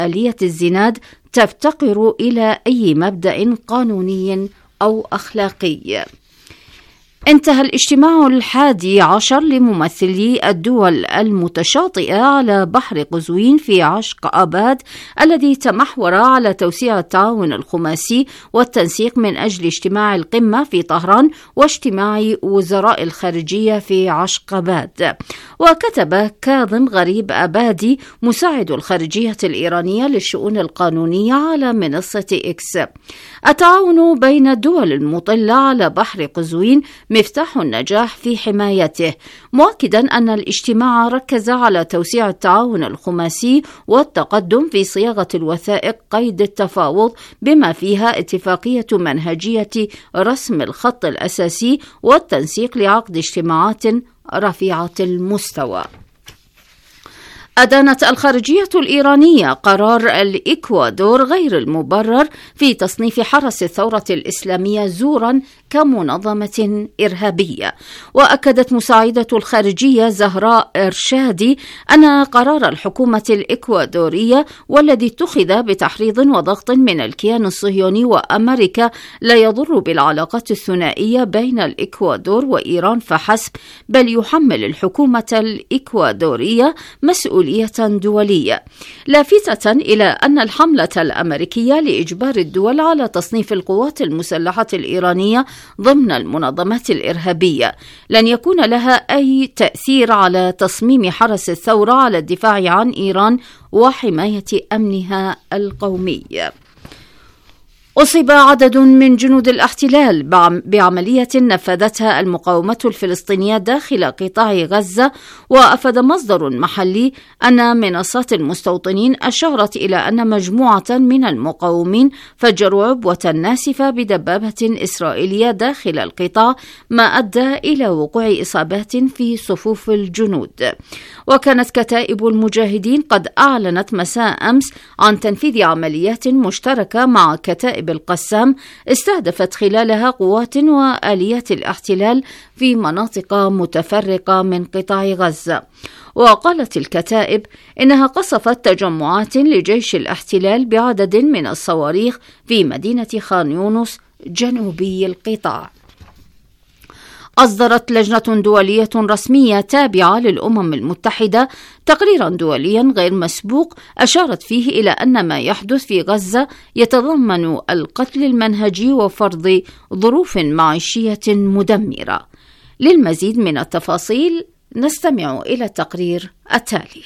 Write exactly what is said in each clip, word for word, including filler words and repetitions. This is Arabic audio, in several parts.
آلية الزناد تفتقر إلى أي مبدأ قانوني أو أخلاقي. انتهى الاجتماع الحادي عشر لممثلي الدول المتشاطئة على بحر قزوين في عشق آباد، الذي تمحور على توسيع التعاون الخماسي والتنسيق من أجل اجتماع القمة في طهران واجتماع وزراء الخارجية في عشق آباد. وكتب كاظم غريب آبادي مساعد الخارجية الإيرانية للشؤون القانونية على منصة إكس: التعاون بين الدول المطلة على بحر قزوين مفتاح النجاح في حمايته، مؤكدا أن الاجتماع ركز على توسيع التعاون الخماسي والتقدم في صياغة الوثائق قيد التفاوض، بما فيها اتفاقية منهجية رسم الخط الأساسي والتنسيق لعقد اجتماعات رفيعة المستوى. أدانت الخارجية الإيرانية قرار الإكوادور غير المبرر في تصنيف حرس الثورة الإسلامية زورا كمنظمة إرهابية. وأكدت مساعدة الخارجية زهراء إرشادي أن قرار الحكومة الإكوادورية والذي اتخذ بتحريض وضغط من الكيان الصهيوني وأمريكا لا يضر بالعلاقات الثنائية بين الإكوادور وإيران فحسب، بل يحمل الحكومة الإكوادورية مسؤولية دولية، لافتة إلى أن الحملة الأمريكية لإجبار الدول على تصنيف القوات المسلحة الإيرانية ضمن المنظمات الإرهابية لن يكون لها أي تأثير على تصميم حرس الثورة على الدفاع عن إيران وحماية أمنها القومي. أصيب عدد من جنود الاحتلال بعملية نفذتها المقاومة الفلسطينية داخل قطاع غزة. وأفاد مصدر محلي أن منصات المستوطنين أشارت إلى أن مجموعة من المقاومين فجروا عبوة ناسفة بدبابة إسرائيلية داخل القطاع، ما أدى إلى وقوع إصابات في صفوف الجنود. وكانت كتائب المجاهدين قد أعلنت مساء أمس عن تنفيذ عمليات مشتركة مع كتائب القسام استهدفت خلالها قوات وآليات الاحتلال في مناطق متفرقة من قطاع غزة. وقالت الكتائب إنها قصفت تجمعات لجيش الاحتلال بعدد من الصواريخ في مدينة خان يونس جنوبي القطاع. أصدرت لجنة دولية رسمية تابعة للأمم المتحدة تقريرا دوليا غير مسبوق أشارت فيه إلى أن ما يحدث في غزة يتضمن القتل المنهجي وفرض ظروف معيشية مدمرة. للمزيد من التفاصيل نستمع إلى التقرير التالي.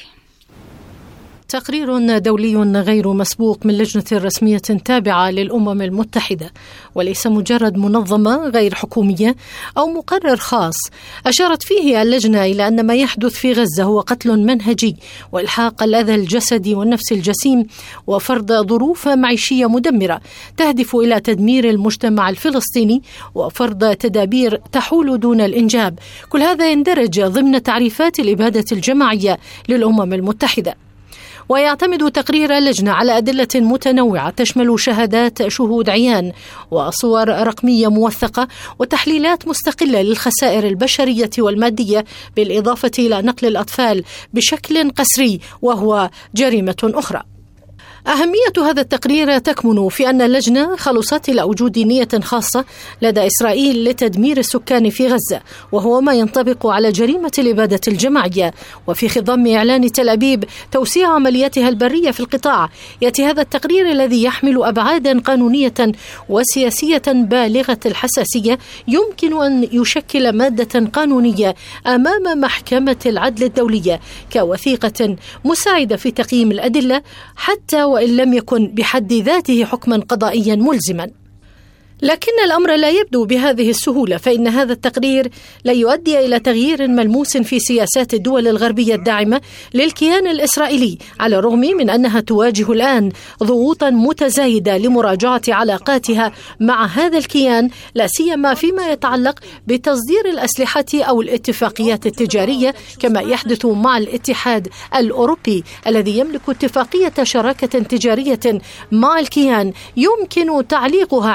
تقرير دولي غير مسبوق من لجنة رسمية تابعة للأمم المتحدة وليس مجرد منظمة غير حكومية أو مقرر خاص، أشارت فيه اللجنة إلى أن ما يحدث في غزة هو قتل منهجي وإلحاق الأذى الجسدي والنفسي الجسيم وفرض ظروف معيشية مدمرة تهدف إلى تدمير المجتمع الفلسطيني وفرض تدابير تحول دون الإنجاب. كل هذا يندرج ضمن تعريفات الإبادة الجماعية للأمم المتحدة. ويعتمد تقرير اللجنة على أدلة متنوعة تشمل شهادات شهود عيان وصور رقمية موثقة وتحليلات مستقلة للخسائر البشرية والمادية، بالإضافة إلى نقل الأطفال بشكل قسري وهو جريمة أخرى. أهمية هذا التقرير تكمن في أن اللجنة خلصت إلى وجود نية خاصة لدى إسرائيل لتدمير السكان في غزة، وهو ما ينطبق على جريمة الإبادة الجماعية. وفي خضم إعلان تل أبيب توسيع عملياتها البرية في القطاع، يأتي هذا التقرير الذي يحمل أبعادا قانونية وسياسية بالغة الحساسية يمكن أن يشكل مادة قانونية أمام محكمة العدل الدولية كوثيقة مساعدة في تقييم الأدلة، حتى وإن لم يكن بحد ذاته حكما قضائيا ملزما. لكن الأمر لا يبدو بهذه السهولة، فإن هذا التقرير لا يؤدي إلى تغيير ملموس في سياسات الدول الغربية الداعمة للكيان الإسرائيلي، على الرغم من أنها تواجه الآن ضغوطا متزايدة لمراجعة علاقاتها مع هذا الكيان، لا سيما فيما يتعلق بتصدير الأسلحة أو الاتفاقيات التجارية، كما يحدث مع الاتحاد الأوروبي الذي يملك اتفاقية شراكة تجارية مع الكيان يمكن تعليقها عند ارتكاب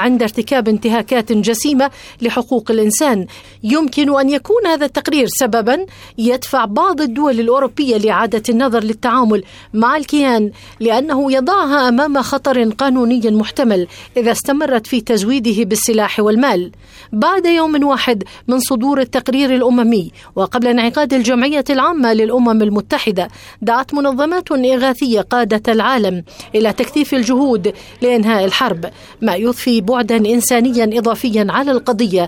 ارتكاب انتهاكات جسيمة لحقوق الإنسان. يمكن أن يكون هذا التقرير سببا يدفع بعض الدول الأوروبية لإعادة النظر للتعامل مع الكيان، لأنه يضعها أمام خطر قانوني محتمل إذا استمرت في تزويده بالسلاح والمال. بعد يوم واحد من صدور التقرير الأممي وقبل انعقاد الجمعية العامة للأمم المتحدة، دعت منظمات إغاثية قادة العالم إلى تكثيف الجهود لإنهاء الحرب، ما يضفي بعدا إنسانيا إضافيا على القضية.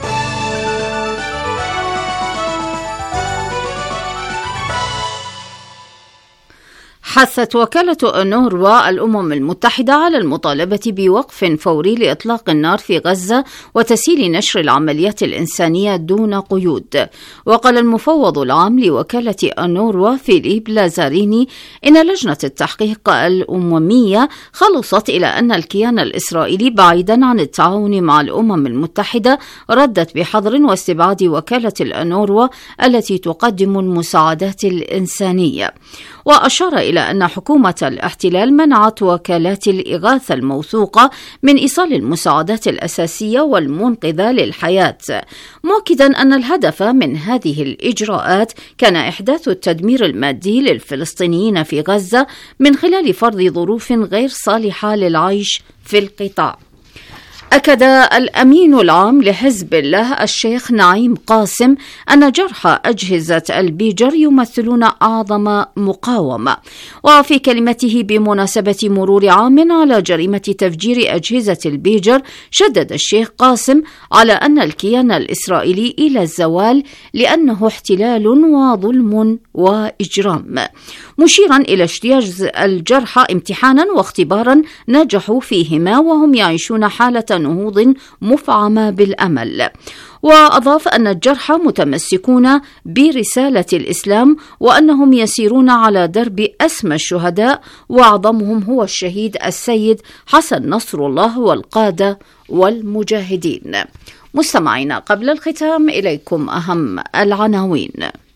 حثت وكالة أونروا الأمم المتحدة على المطالبة بوقف فوري لإطلاق النار في غزة وتسهيل نشر العمليات الإنسانية دون قيود. وقال المفوض العام لوكالة أونروا فيليب لازاريني إن لجنة التحقيق الأممية خلصت إلى أن الكيان الإسرائيلي بعيدا عن التعاون مع الأمم المتحدة ردت بحظر واستبعاد وكالة الأونروا التي تقدم المساعدات الإنسانية. وأشار إلى أن حكومة الاحتلال منعت وكالات الإغاثة الموثوقة من إيصال المساعدات الأساسية والمنقذة للحياة، مؤكدا أن الهدف من هذه الإجراءات كان إحداث التدمير المادي للفلسطينيين في غزة من خلال فرض ظروف غير صالحة للعيش في القطاع. أكد الأمين العام لحزب الله الشيخ نعيم قاسم أن جرحى أجهزة البيجر يمثلون أعظم مقاومة. وفي كلمته بمناسبة مرور عام على جريمة تفجير أجهزة البيجر، شدد الشيخ قاسم على أن الكيان الإسرائيلي إلى الزوال لأنه احتلال وظلم وإجرام، مشيرا إلى اجتياز الجرحى امتحانا واختبارا نجحوا فيهما وهم يعيشون حالة نهوض مفعمة بالأمل. وأضاف أن الجرحى متمسكون برسالة الإسلام وأنهم يسيرون على درب أسمى الشهداء، وأعظمهم هو الشهيد السيد حسن نصر الله والقادة والمجاهدين. مستمعينا، قبل الختام إليكم أهم العناوين.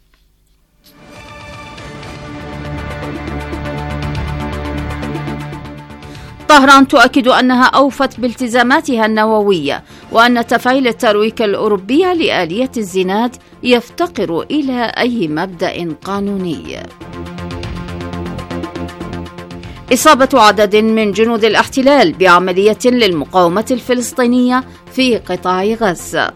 طهران تؤكد أنها أوفت بالتزاماتها النووية، وأن تفعيل الترويكة الأوروبية لآلية الزناد يفتقر إلى أي مبدأ قانوني. إصابة عدد من جنود الاحتلال بعملية للمقاومة الفلسطينية في قطاع غزة.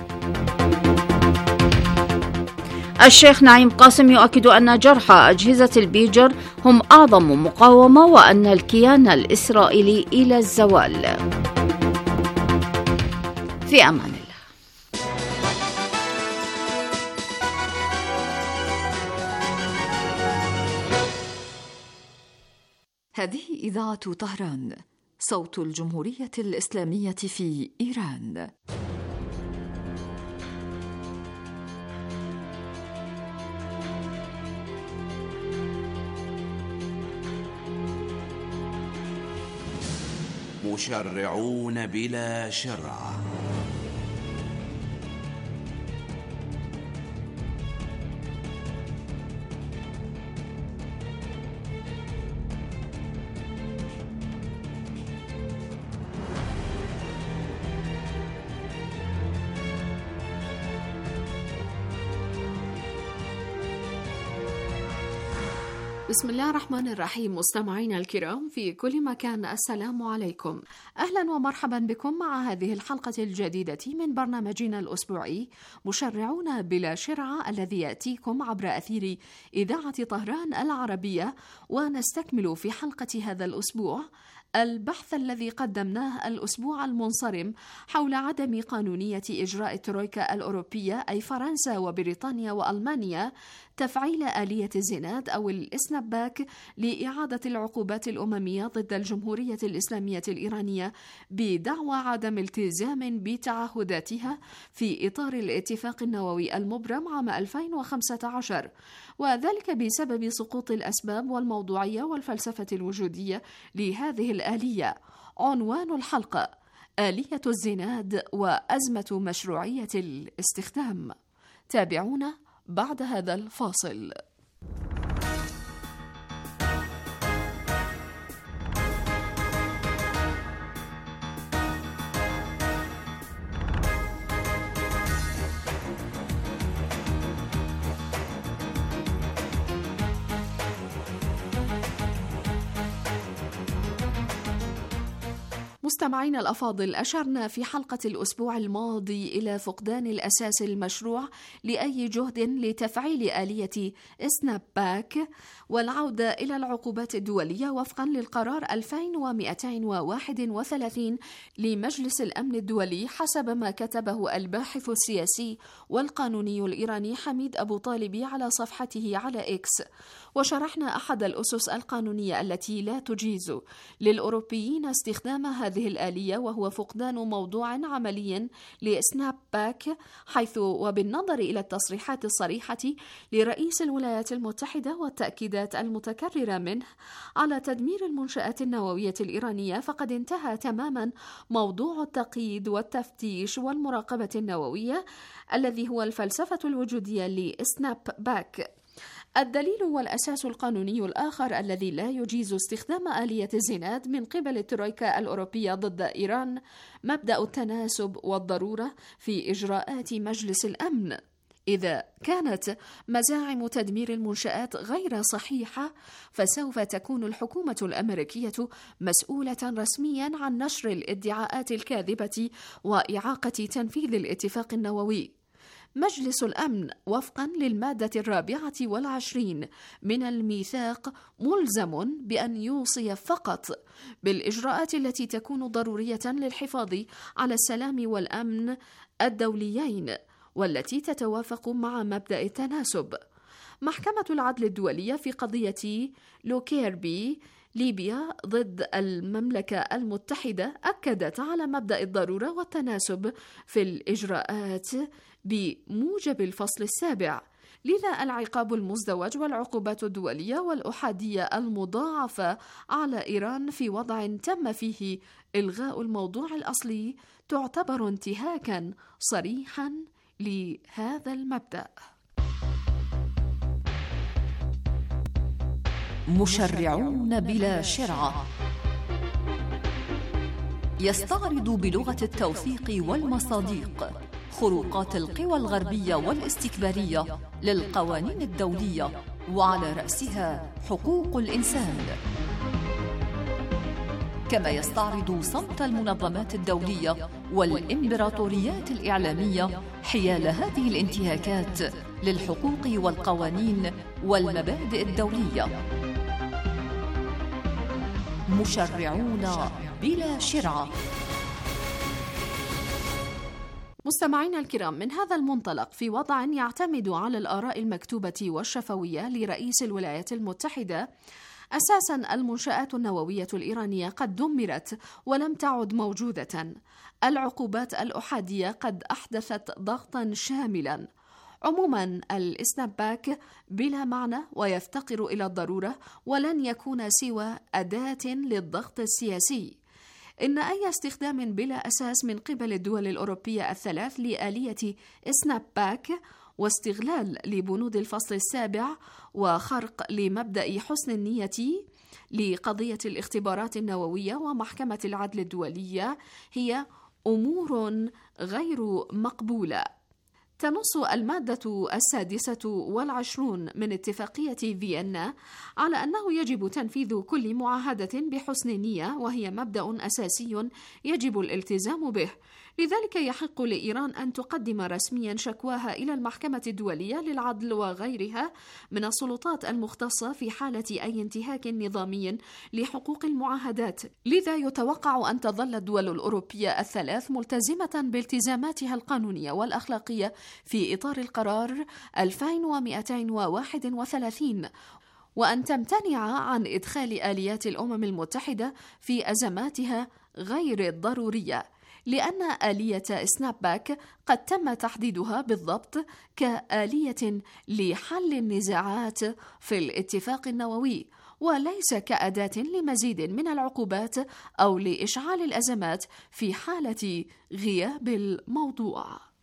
الشيخ نعيم قاسم يؤكد أن جرحى أجهزة البيجر هم أعظم مقاومة وأن الكيان الإسرائيلي إلى الزوال. في أمان الله. هذه إذاعة طهران، صوت الجمهورية الإسلامية في إيران. مشرعون بلا شرع. بسم الله الرحمن الرحيم. مستمعينا الكرام في كل مكان، السلام عليكم. أهلا ومرحبا بكم مع هذه الحلقة الجديدة من برنامجنا الأسبوعي مشرعون بلا شرع، الذي يأتيكم عبر أثير إذاعة طهران العربية. ونستكمل في حلقة هذا الأسبوع البحث الذي قدمناه الأسبوع المنصرم حول عدم قانونية إجراء الترويكا الأوروبية، أي فرنسا وبريطانيا وألمانيا، تفعيل آلية الزناد أو الإسناباك لإعادة العقوبات الأممية ضد الجمهورية الإسلامية الإيرانية بدعوى عدم التزام بتعهداتها في إطار الاتفاق النووي المبرم عام ألفين وخمسة عشر، وذلك بسبب سقوط الأسباب والموضوعية والفلسفة الوجودية لهذه الآلية. عنوان الحلقة: آلية الزناد وأزمة مشروعية الاستخدام. تابعونا بعد هذا الفاصل. مستمعينا الأفاضل، أشرنا في حلقة الأسبوع الماضي إلى فقدان الأساس المشروع لأي جهد لتفعيل آلية سناب باك والعودة إلى العقوبات الدولية وفقا للقرار ألفين ومئتين وواحد وثلاثين لمجلس الأمن الدولي، حسب ما كتبه الباحث السياسي والقانوني الإيراني حميد أبو طالبي على صفحته على إكس. وشرحنا أحد الأسس القانونية التي لا تجيز للأوروبيين استخدام هذه الآلية، وهو فقدان موضوع عملي لسناب باك، حيث وبالنظر إلى التصريحات الصريحة لرئيس الولايات المتحدة والتأكيدات المتكررة منه على تدمير المنشآت النووية الإيرانية، فقد انتهى تماما موضوع التقييد والتفتيش والمراقبة النووية الذي هو الفلسفة الوجودية لسناب باك. الدليل والأساس القانوني الآخر الذي لا يجيز استخدام آلية الزناد من قبل الترويكا الأوروبية ضد إيران مبدأ التناسب والضرورة في إجراءات مجلس الأمن. إذا كانت مزاعم تدمير المنشآت غير صحيحة، فسوف تكون الحكومة الأمريكية مسؤولة رسميا عن نشر الادعاءات الكاذبة وإعاقة تنفيذ الاتفاق النووي. مجلس الأمن وفقا للمادة الرابعة والعشرين من الميثاق ملزم بأن يوصي فقط بالإجراءات التي تكون ضرورية للحفاظ على السلام والأمن الدوليين والتي تتوافق مع مبدأ التناسب. محكمة العدل الدولية في قضية لوكيربي ليبيا ضد المملكة المتحدة أكدت على مبدأ الضرورة والتناسب في الإجراءات بموجب الفصل السابع. لذا العقاب المزدوج والعقوبات الدولية والأحادية المضاعفة على إيران في وضع تم فيه إلغاء الموضوع الأصلي تعتبر انتهاكا صريحا لهذا المبدأ. مشرعون بلا شرعة يستعرض بلغة التوثيق والمصادق خروقات القوى الغربية والاستكبارية للقوانين الدولية، وعلى رأسها حقوق الإنسان، كما يستعرض صمت المنظمات الدولية والإمبراطوريات الإعلامية حيال هذه الانتهاكات للحقوق والقوانين والمبادئ الدولية. مشرعون بلا شرعة. مستمعينا الكرام، من هذا المنطلق، في وضع يعتمد على الآراء المكتوبة والشفوية لرئيس الولايات المتحدة، أساساً المنشآت النووية الإيرانية قد دمرت ولم تعد موجودة. العقوبات الأحادية قد أحدثت ضغطاً شاملاً. عموماً السناب باك بلا معنى ويفتقر إلى الضرورة، ولن يكون سوى أداة للضغط السياسي. إن أي استخدام بلا أساس من قبل الدول الأوروبية الثلاث لآلية سناب باك واستغلال لبنود الفصل السابع وخرق لمبدأ حسن النية لقضية الاختبارات النووية ومحكمة العدل الدولية هي أمور غير مقبولة. تنص المادة السادسة والعشرون من اتفاقية فيينا على أنه يجب تنفيذ كل معاهدة بحسن نية، وهي مبدأ أساسي يجب الالتزام به. لذلك يحق لإيران أن تقدم رسميا شكواها إلى المحكمة الدولية للعدل وغيرها من السلطات المختصة في حالة أي انتهاك نظامي لحقوق المعاهدات. لذا يتوقع أن تظل الدول الأوروبية الثلاث ملتزمة بالتزاماتها القانونية والأخلاقية في إطار القرار ألفين ومئتين وواحد وثلاثين، وأن تمتنع عن إدخال آليات الأمم المتحدة في أزماتها غير الضرورية، لأن آلية سناب باك قد تم تحديدها بالضبط كآلية لحل النزاعات في الاتفاق النووي، وليس كأداة لمزيد من العقوبات أو لإشعال الأزمات في حالة غياب الموضوع.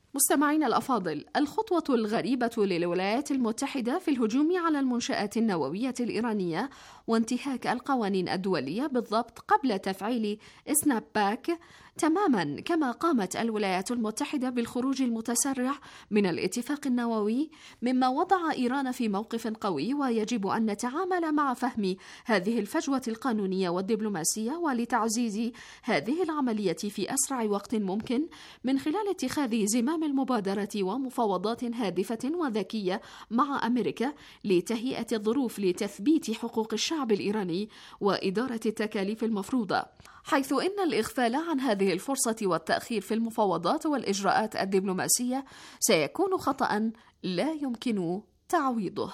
مستمعينا الأفاضل، الخطوة الغريبة للولايات المتحدة في الهجوم على المنشآت النووية الإيرانية وانتهاك القوانين الدولية بالضبط قبل تفعيل سناب باك تماما كما قامت الولايات المتحدة بالخروج المتسرع من الاتفاق النووي، مما وضع إيران في موقف قوي، ويجب أن نتعامل مع فهم هذه الفجوة القانونية والدبلوماسية ولتعزيز هذه العملية في أسرع وقت ممكن من خلال اتخاذ زمام المبادرة ومفاوضات هادفة وذكية مع أمريكا لتهيئة الظروف لتثبيت حقوق الشعب الإيراني وإدارة التكاليف المفروضة، حيث إن الإغفال عن هذه الفرصة والتأخير في المفاوضات والإجراءات الدبلوماسية سيكون خطأ لا يمكن تعويضه.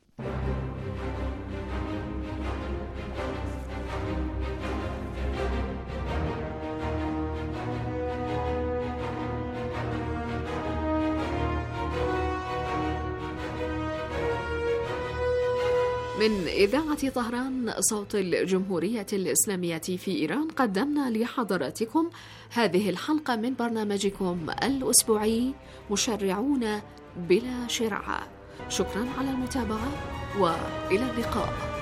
من إذاعة طهران صوت الجمهورية الإسلامية في إيران، قدمنا لحضراتكم هذه الحلقة من برنامجكم الأسبوعي مشرعون بلا شرعة. شكرا على المتابعة وإلى اللقاء.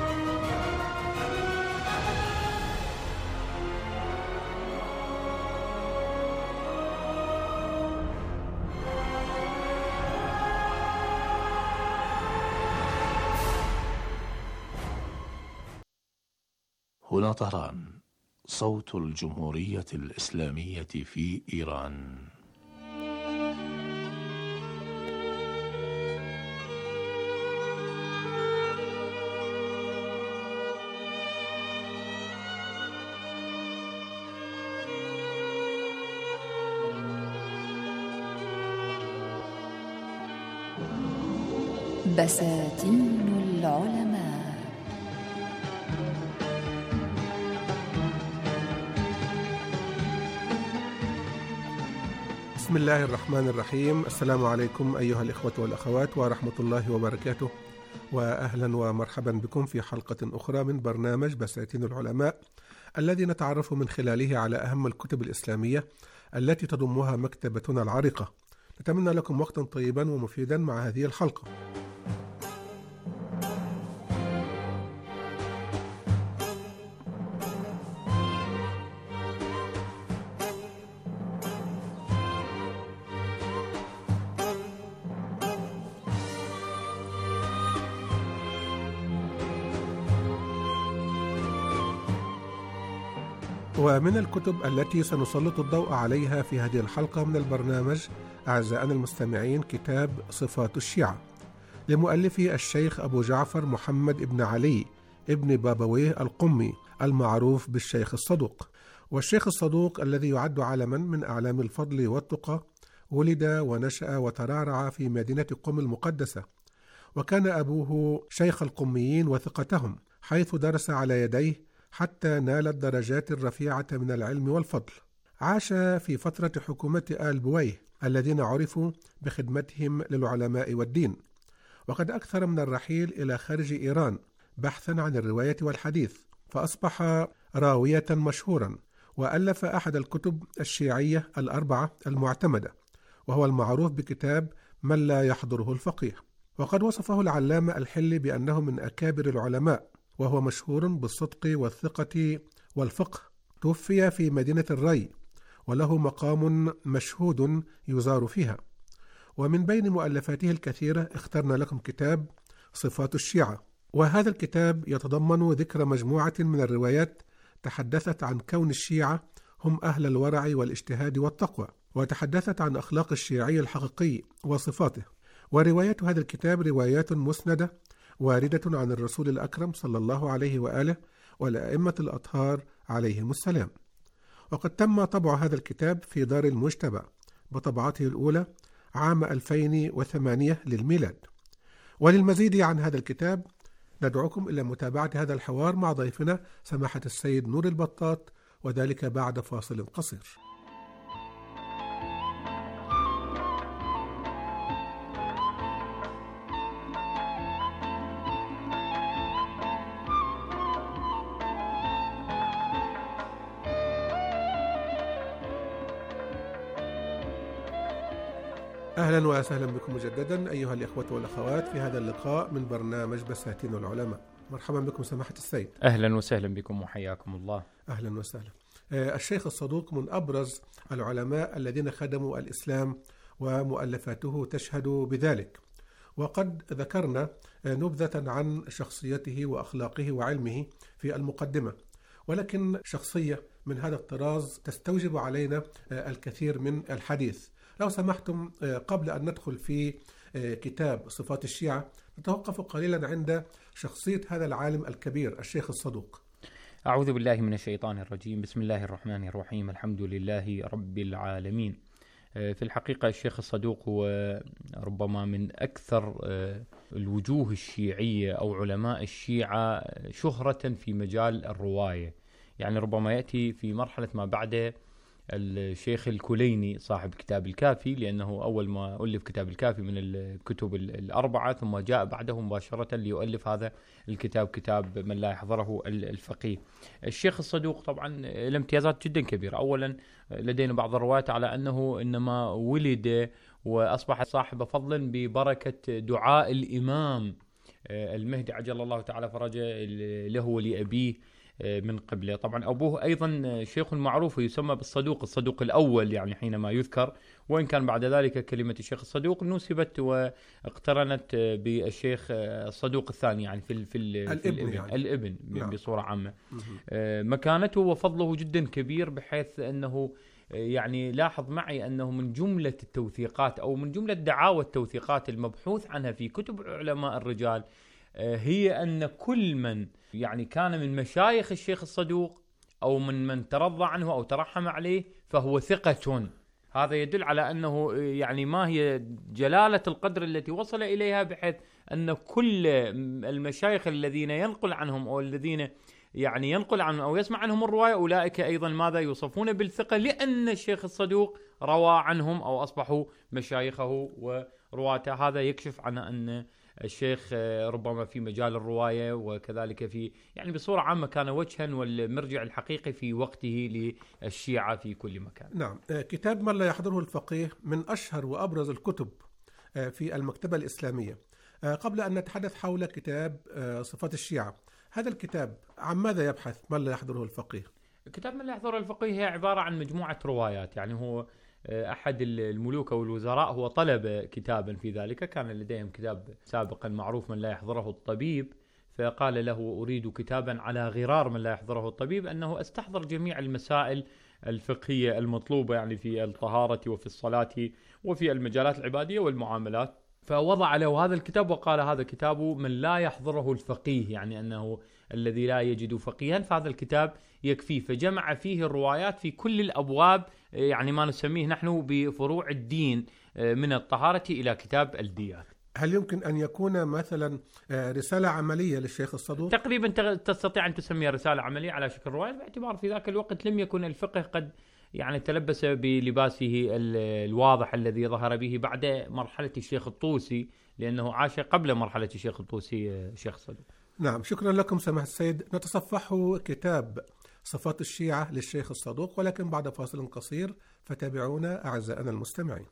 هنا طهران صوت الجمهورية الإسلامية في إيران. بساتين العلماء. بسم الله الرحمن الرحيم. السلام عليكم أيها الإخوة والأخوات ورحمة الله وبركاته، وأهلا ومرحبا بكم في حلقة أخرى من برنامج بساتين العلماء، الذي نتعرف من خلاله على أهم الكتب الإسلامية التي تضمها مكتبتنا العريقة. نتمنى لكم وقتا طيبا ومفيدا مع هذه الحلقة. ومن الكتب التي سنسلط الضوء عليها في هذه الحلقة من البرنامج أعزائنا المستمعين كتاب صفات الشيعة لمؤلفه الشيخ أبو جعفر محمد ابن علي ابن بابويه القمي المعروف بالشيخ الصدوق. والشيخ الصدوق الذي يعد علما من أعلام الفضل والتقى ولد ونشأ وترعرع في مدينة قم المقدسة، وكان أبوه شيخ القميين وثقتهم، حيث درس على يديه حتى نال الدرجات الرفيعة من العلم والفضل. عاش في فترة حكومة آل بويه الذين عرفوا بخدمتهم للعلماء والدين، وقد أكثر من الرحيل إلى خارج إيران بحثا عن الرواية والحديث، فأصبح راوية مشهورا، وألف أحد الكتب الشيعية الأربعة المعتمدة، وهو المعروف بكتاب من لا يحضره الفقيه. وقد وصفه العلامة الحلي بأنه من أكابر العلماء، وهو مشهور بالصدق والثقة والفقه. توفي في مدينة الري، وله مقام مشهود يزار فيها. ومن بين مؤلفاته الكثيرة اخترنا لكم كتاب صفات الشيعة، وهذا الكتاب يتضمن ذكر مجموعة من الروايات تحدثت عن كون الشيعة هم أهل الورع والاجتهاد والتقوى، وتحدثت عن أخلاق الشيعي الحقيقي وصفاته. وروايات هذا الكتاب روايات مسندة واردة عن الرسول الأكرم صلى الله عليه وآله والأئمة الأطهار عليهم السلام. وقد تم طبع هذا الكتاب في دار المجتبى بطبعته الأولى عام ألفين وثمانية للميلاد. وللمزيد عن هذا الكتاب ندعوكم إلى متابعة هذا الحوار مع ضيفنا سماحة السيد نور البطاط، وذلك بعد فاصل قصير. أهلا وسهلا بكم مجددا أيها الإخوة والأخوات في هذا اللقاء من برنامج بساتين العلماء. مرحبا بكم سماحة السيد. أهلا وسهلا بكم وحياكم الله. أهلا وسهلا. الشيخ الصدوق من أبرز العلماء الذين خدموا الإسلام ومؤلفاته تشهد بذلك، وقد ذكرنا نبذة عن شخصيته وأخلاقه وعلمه في المقدمة، ولكن شخصية من هذا الطراز تستوجب علينا الكثير من الحديث. لو سمحتم قبل أن ندخل في كتاب صفات الشيعة نتوقف قليلا عند شخصية هذا العالم الكبير الشيخ الصدوق. أعوذ بالله من الشيطان الرجيم. بسم الله الرحمن الرحيم. الحمد لله رب العالمين. في الحقيقة الشيخ الصدوق هو ربما من أكثر الوجوه الشيعية أو علماء الشيعة شهرة في مجال الرواية، يعني ربما يأتي في مرحلة ما بعد الشيخ الكليني صاحب كتاب الكافي، لأنه أول ما ألف كتاب الكافي من الكتب الأربعة، ثم جاء بعده مباشرة ليؤلف هذا الكتاب كتاب من لا يحضره الفقيه. الشيخ الصدوق طبعا له امتيازات جدا كبيرة. أولا لدينا بعض الروايات على أنه إنما ولد وأصبح صاحب فضل ببركة دعاء الإمام المهدي عجل الله تعالى فرجه له ولأبيه من قبله. طبعا أبوه أيضا شيخ معروف يسمى بالصدوق، الصدوق الأول يعني حينما يذكر، وإن كان بعد ذلك كلمة الشيخ الصدوق نسبت واقترنت بالشيخ الصدوق الثاني، يعني في, في, الابن, في الابن, يعني. الابن نعم. بصورة عامة. مكانته وفضله جدا كبير، بحيث أنه يعني لاحظ معي أنه من جملة التوثيقات أو من جملة دعاوى التوثيقات المبحوث عنها في كتب علماء الرجال هي أن كل من يعني كان من مشايخ الشيخ الصدوق أو من من ترضى عنه أو ترحم عليه فهو ثقة. هذا يدل على أنه يعني ما هي جلالة القدر التي وصل إليها، بحيث أن كل المشايخ الذين ينقل عنهم أو الذين يعني ينقل عنهم أو يسمع عنهم الرواية أولئك أيضا ماذا يوصفون بالثقة، لأن الشيخ الصدوق روى عنهم أو أصبحوا مشايخه ورواته. هذا يكشف عن أن الشيخ ربما في مجال الرواية وكذلك في يعني بصورة عامة كان وجها والمرجع الحقيقي في وقته للشيعة في كل مكان. نعم. كتاب من لا يحضره الفقيه من أشهر وأبرز الكتب في المكتبة الإسلامية. قبل أن نتحدث حول كتاب صفات الشيعة، هذا الكتاب عن ماذا يبحث من لا يحضره الفقيه؟ كتاب من لا يحضره الفقيه هي عبارة عن مجموعة روايات، يعني هو أحد الملوك أو الوزراء هو طلب كتابا في ذلك، كان لديهم كتاب سابقا معروف من لا يحضره الطبيب، فقال له أريد كتابا على غرار من لا يحضره الطبيب، أنه أستحضر جميع المسائل الفقهية المطلوبة يعني في الطهارة وفي الصلاة وفي المجالات العبادية والمعاملات. فوضع له هذا الكتاب وقال هذا كتاب من لا يحضره الفقيه، يعني أنه الذي لا يجد فقيها فهذا الكتاب يكفيه. فجمع فيه الروايات في كل الأبواب، يعني ما نسميه نحن بفروع الدين من الطهارة إلى كتاب الديات. هل يمكن أن يكون مثلا رسالة عملية للشيخ الصدوق؟ تقريبا تستطيع أن تسميها رسالة عملية على شكل رواية، باعتبار في ذاك الوقت لم يكن الفقه قد يعني تلبس بلباسه الواضح الذي ظهر به بعد مرحلة الشيخ الطوسي، لأنه عاش قبل مرحلة الشيخ الطوسي الشيخ الصدوق. نعم، شكرا لكم سماحة السيد. نتصفحه كتاب صفات الشيعة للشيخ الصدوق، ولكن بعد فاصل قصير، فتابعونا أعزائنا المستمعين.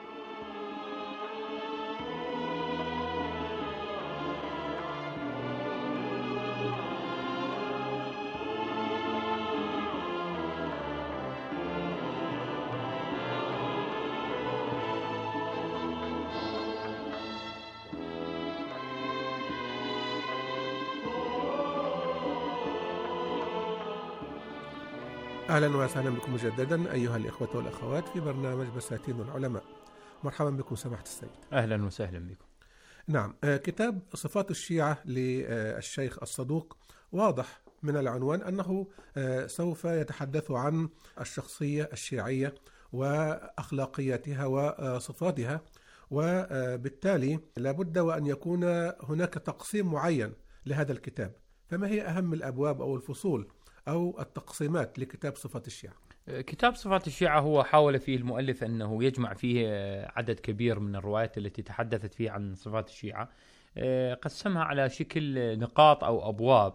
أهلا وسهلا بكم مجددا أيها الإخوة والأخوات في برنامج بساتين العلماء. مرحبا بكم سماحة السيد. أهلا وسهلا بكم. نعم، كتاب صفات الشيعة للشيخ الصدوق واضح من العنوان أنه سوف يتحدث عن الشخصية الشيعية وأخلاقياتها وصفاتها، وبالتالي لابد وأن يكون هناك تقسيم معين لهذا الكتاب. فما هي أهم الأبواب أو الفصول أو التقسيمات لكتاب صفات الشيعة؟ كتاب صفات الشيعة هو حاول فيه المؤلف أنه يجمع فيه عدد كبير من الروايات التي تحدثت فيه عن صفات الشيعة، قسمها على شكل نقاط أو أبواب.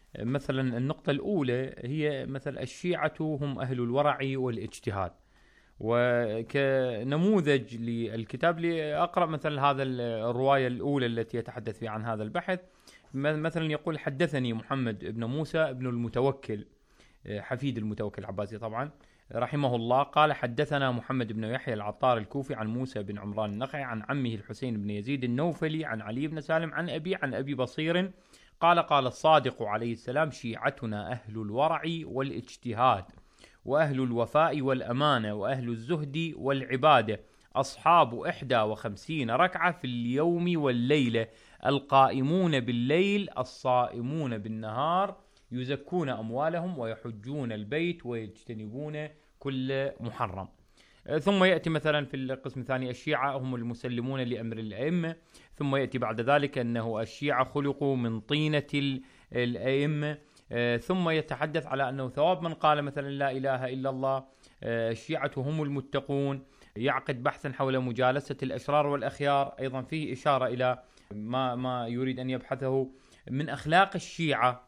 مثلا النقطة الأولى هي مثل الشيعة هم أهل الورع والاجتهاد، وكنموذج للكتاب لأقرأ مثل هذا الرواية الأولى التي يتحدث فيها عن هذا البحث. مثلا يقول: حدثني محمد بن موسى ابن المتوكل، حفيد المتوكل العباسي طبعا، رحمه الله، قال: حدثنا محمد بن يحيى العطار الكوفي عن موسى بن عمران النخعي عن عمه الحسين بن يزيد النوفلي عن علي بن سالم عن أبي عن أبي بصير قال: قال الصادق عليه السلام: شيعتنا أهل الورع والاجتهاد، وأهل الوفاء والأمانة، وأهل الزهد والعبادة، أصحاب إحدى وخمسين ركعة في اليوم والليلة، القائمون بالليل الصائمون بالنهار، يزكون أموالهم ويحجون البيت ويجتنبون كل محرم. ثم يأتي مثلا في القسم الثاني: الشيعة هم المسلمون لأمر الأئمة. ثم يأتي بعد ذلك أنه الشيعة خلقوا من طينة الأئمة. ثم يتحدث على أنه ثواب من قال مثلا لا إله إلا الله. الشيعة هم المتقون. يعقد بحثا حول مجالسة الأشرار والأخيار، أيضا فيه إشارة إلى ما ما يريد أن يبحثه من أخلاق الشيعة.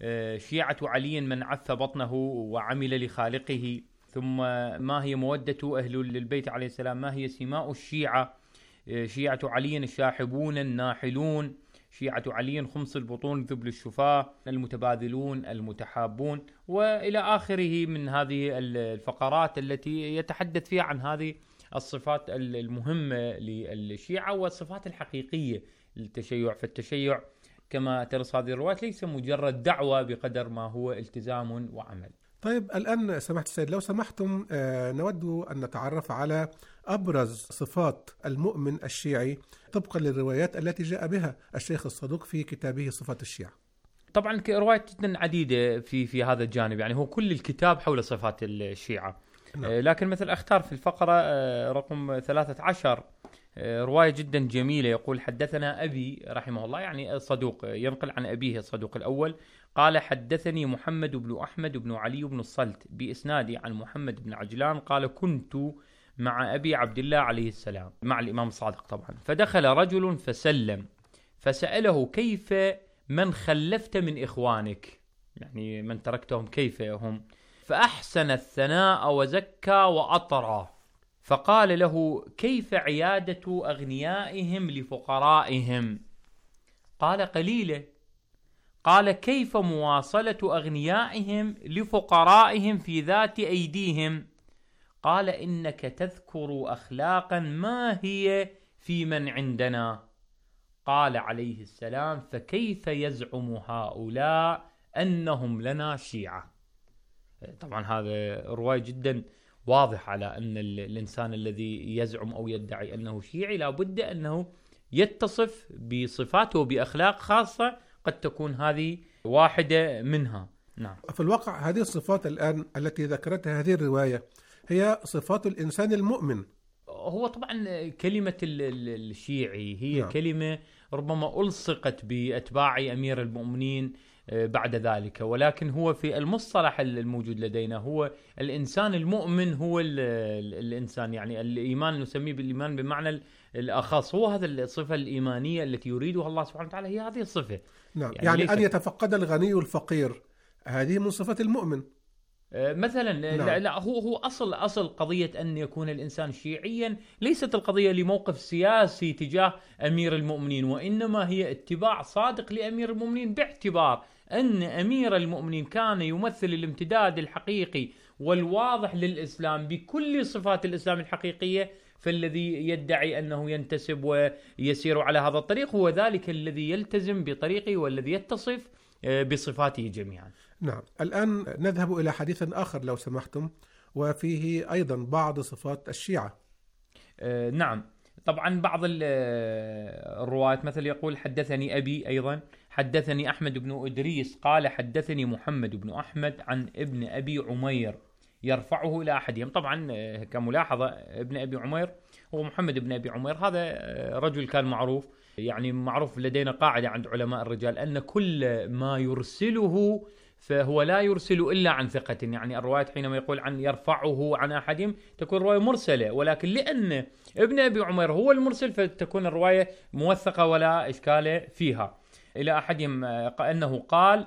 شيعة علي من عث بطنه وعمل لخالقه. ثم ما هي مودة أهل البيت عليه السلام، ما هي سماء الشيعة. شيعة علي الشاحبون الناحلون، شيعة علي خمس البطون ذبل الشفاه، المتباذلون المتحابون، وإلى آخره من هذه الفقرات التي يتحدث فيها عن هذه الصفات المهمة للشيعة والصفات الحقيقية للتشيع. فالتشيع كما ترص هذه الروايات ليس مجرد دعوة بقدر ما هو التزام وعمل. طيب الآن سمحت السيد، لو سمحتم نود أن نتعرف على أبرز صفات المؤمن الشيعي طبقا للروايات التي جاء بها الشيخ الصدوق في كتابه صفات الشيعة. طبعا روايات جدا عديدة في في هذا الجانب، يعني هو كل الكتاب حول صفات الشيعة. نعم. لكن مثل أختار في الفقرة رقم ثلاثة عشر رواية جدا جميلة. يقول: حدثنا أبي رحمه الله، يعني الصدوق ينقل عن أبيه الصدوق الأول، قال: حدثني محمد بن أحمد بن علي بن الصلت بإسنادي عن محمد بن عجلان قال: كنت مع أبي عبد الله عليه السلام، مع الإمام الصادق طبعا، فدخل رجل فسلم فسأله: كيف من خلفت من إخوانك، يعني من تركتهم كيف هم؟ فأحسن الثناء وزكى وأطرى، فقال له: كيف عيادة أغنيائهم لفقرائهم؟ قال: قليلة. قال: كيف مواصلة أغنيائهم لفقرائهم في ذات أيديهم؟ قال: إنك تذكر أخلاقا ما هي في من عندنا. قال عليه السلام: فكيف يزعم هؤلاء أنهم لنا شيعة؟ طبعا هذا رواية جدا واضح على أن الإنسان الذي يزعم أو يدعي أنه شيعي لابد أنه يتصف بصفاته وبأخلاق خاصة، قد تكون هذه واحدة منها. نعم. في الواقع هذه الصفات الآن التي ذكرتها هذه الرواية هي صفات الإنسان المؤمن. هو طبعا كلمة الشيعي هي نعم. كلمة ربما ألصقت بأتباع أمير المؤمنين بعد ذلك، ولكن هو في المصطلح الموجود لدينا هو الإنسان المؤمن، هو الإنسان يعني الإيمان نسميه بالإيمان بمعنى الأخص، هو هذا الصفة الإيمانية التي يريدها الله سبحانه وتعالى، هي هذه الصفة. نعم. يعني, يعني أن يتفقد الغني الفقير، هذه من صفة المؤمن مثلا. نعم. لا, لا هو هو أصل أصل قضية أن يكون الإنسان شيعيا ليست القضية لموقف سياسي تجاه أمير المؤمنين، وإنما هي اتباع صادق لأمير المؤمنين، باعتبار أن أمير المؤمنين كان يمثل الامتداد الحقيقي والواضح للإسلام بكل صفات الإسلام الحقيقية، فالذي يدعي أنه ينتسب ويسير على هذا الطريق هو ذلك الذي يلتزم بطريقه والذي يتصف بصفاته جميعا. نعم. الآن نذهب إلى حديث آخر لو سمحتم، وفيه أيضا بعض صفات الشيعة. آه نعم. طبعا بعض الروايات مثل يقول: حدثني أبي، أيضا حدثني أحمد بن إدريس قال: حدثني محمد بن أحمد عن ابن أبي عمير يرفعه إلى أحدهم. طبعا كملاحظة ابن أبي عمير هو محمد بن أبي عمير، هذا رجل كان معروف، يعني معروف لدينا قاعدة عند علماء الرجال أن كل ما يرسله فهو لا يرسل إلا عن ثقة، يعني الروايات حينما يقول عن يرفعه عن أحدهم تكون رواية مرسلة، ولكن لأن ابن أبي عمير هو المرسل فتكون الرواية موثقة ولا إشكال فيها. إلى أحدهم أنه قال: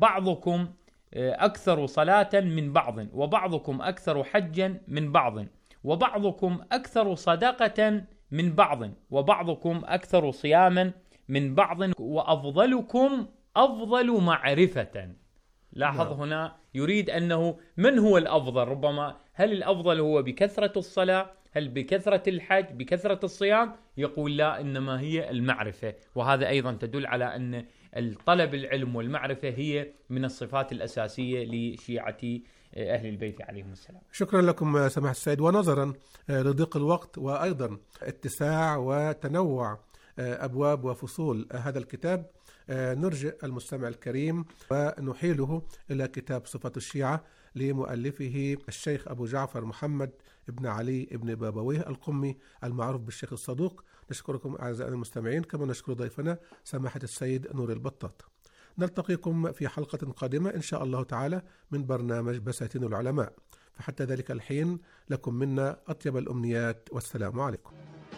بعضكم أكثر صلاة من بعض، وبعضكم أكثر حجا من بعض، وبعضكم أكثر صدقة من بعض وبعضكم أكثر صياما من بعض وأفضلكم أفضل معرفة. لاحظ هنا يريد أنه من هو الأفضل؟ ربما هل الأفضل هو بكثرة الصلاة؟ هل بكثرة الحج؟ بكثرة الصيام؟ يقول لا، إنما هي المعرفة. وهذا أيضا تدل على أن الطلب العلم والمعرفة هي من الصفات الأساسية لشيعة أهل البيت عليهم السلام. شكرا لكم سماحة السيد. ونظرا لضيق الوقت وأيضا اتساع وتنوع أبواب وفصول هذا الكتاب، نرجئ المستمع الكريم ونحيله إلى كتاب صفة الشيعة لمؤلفه الشيخ أبو جعفر محمد بن علي بن بابويه القمي المعروف بالشيخ الصدوق. نشكركم أعزائنا المستمعين، كما نشكر ضيفنا سماحة السيد نور البطاط. نلتقيكم في حلقة قادمة إن شاء الله تعالى من برنامج بساتين العلماء، فحتى ذلك الحين لكم منا أطيب الأمنيات، والسلام عليكم.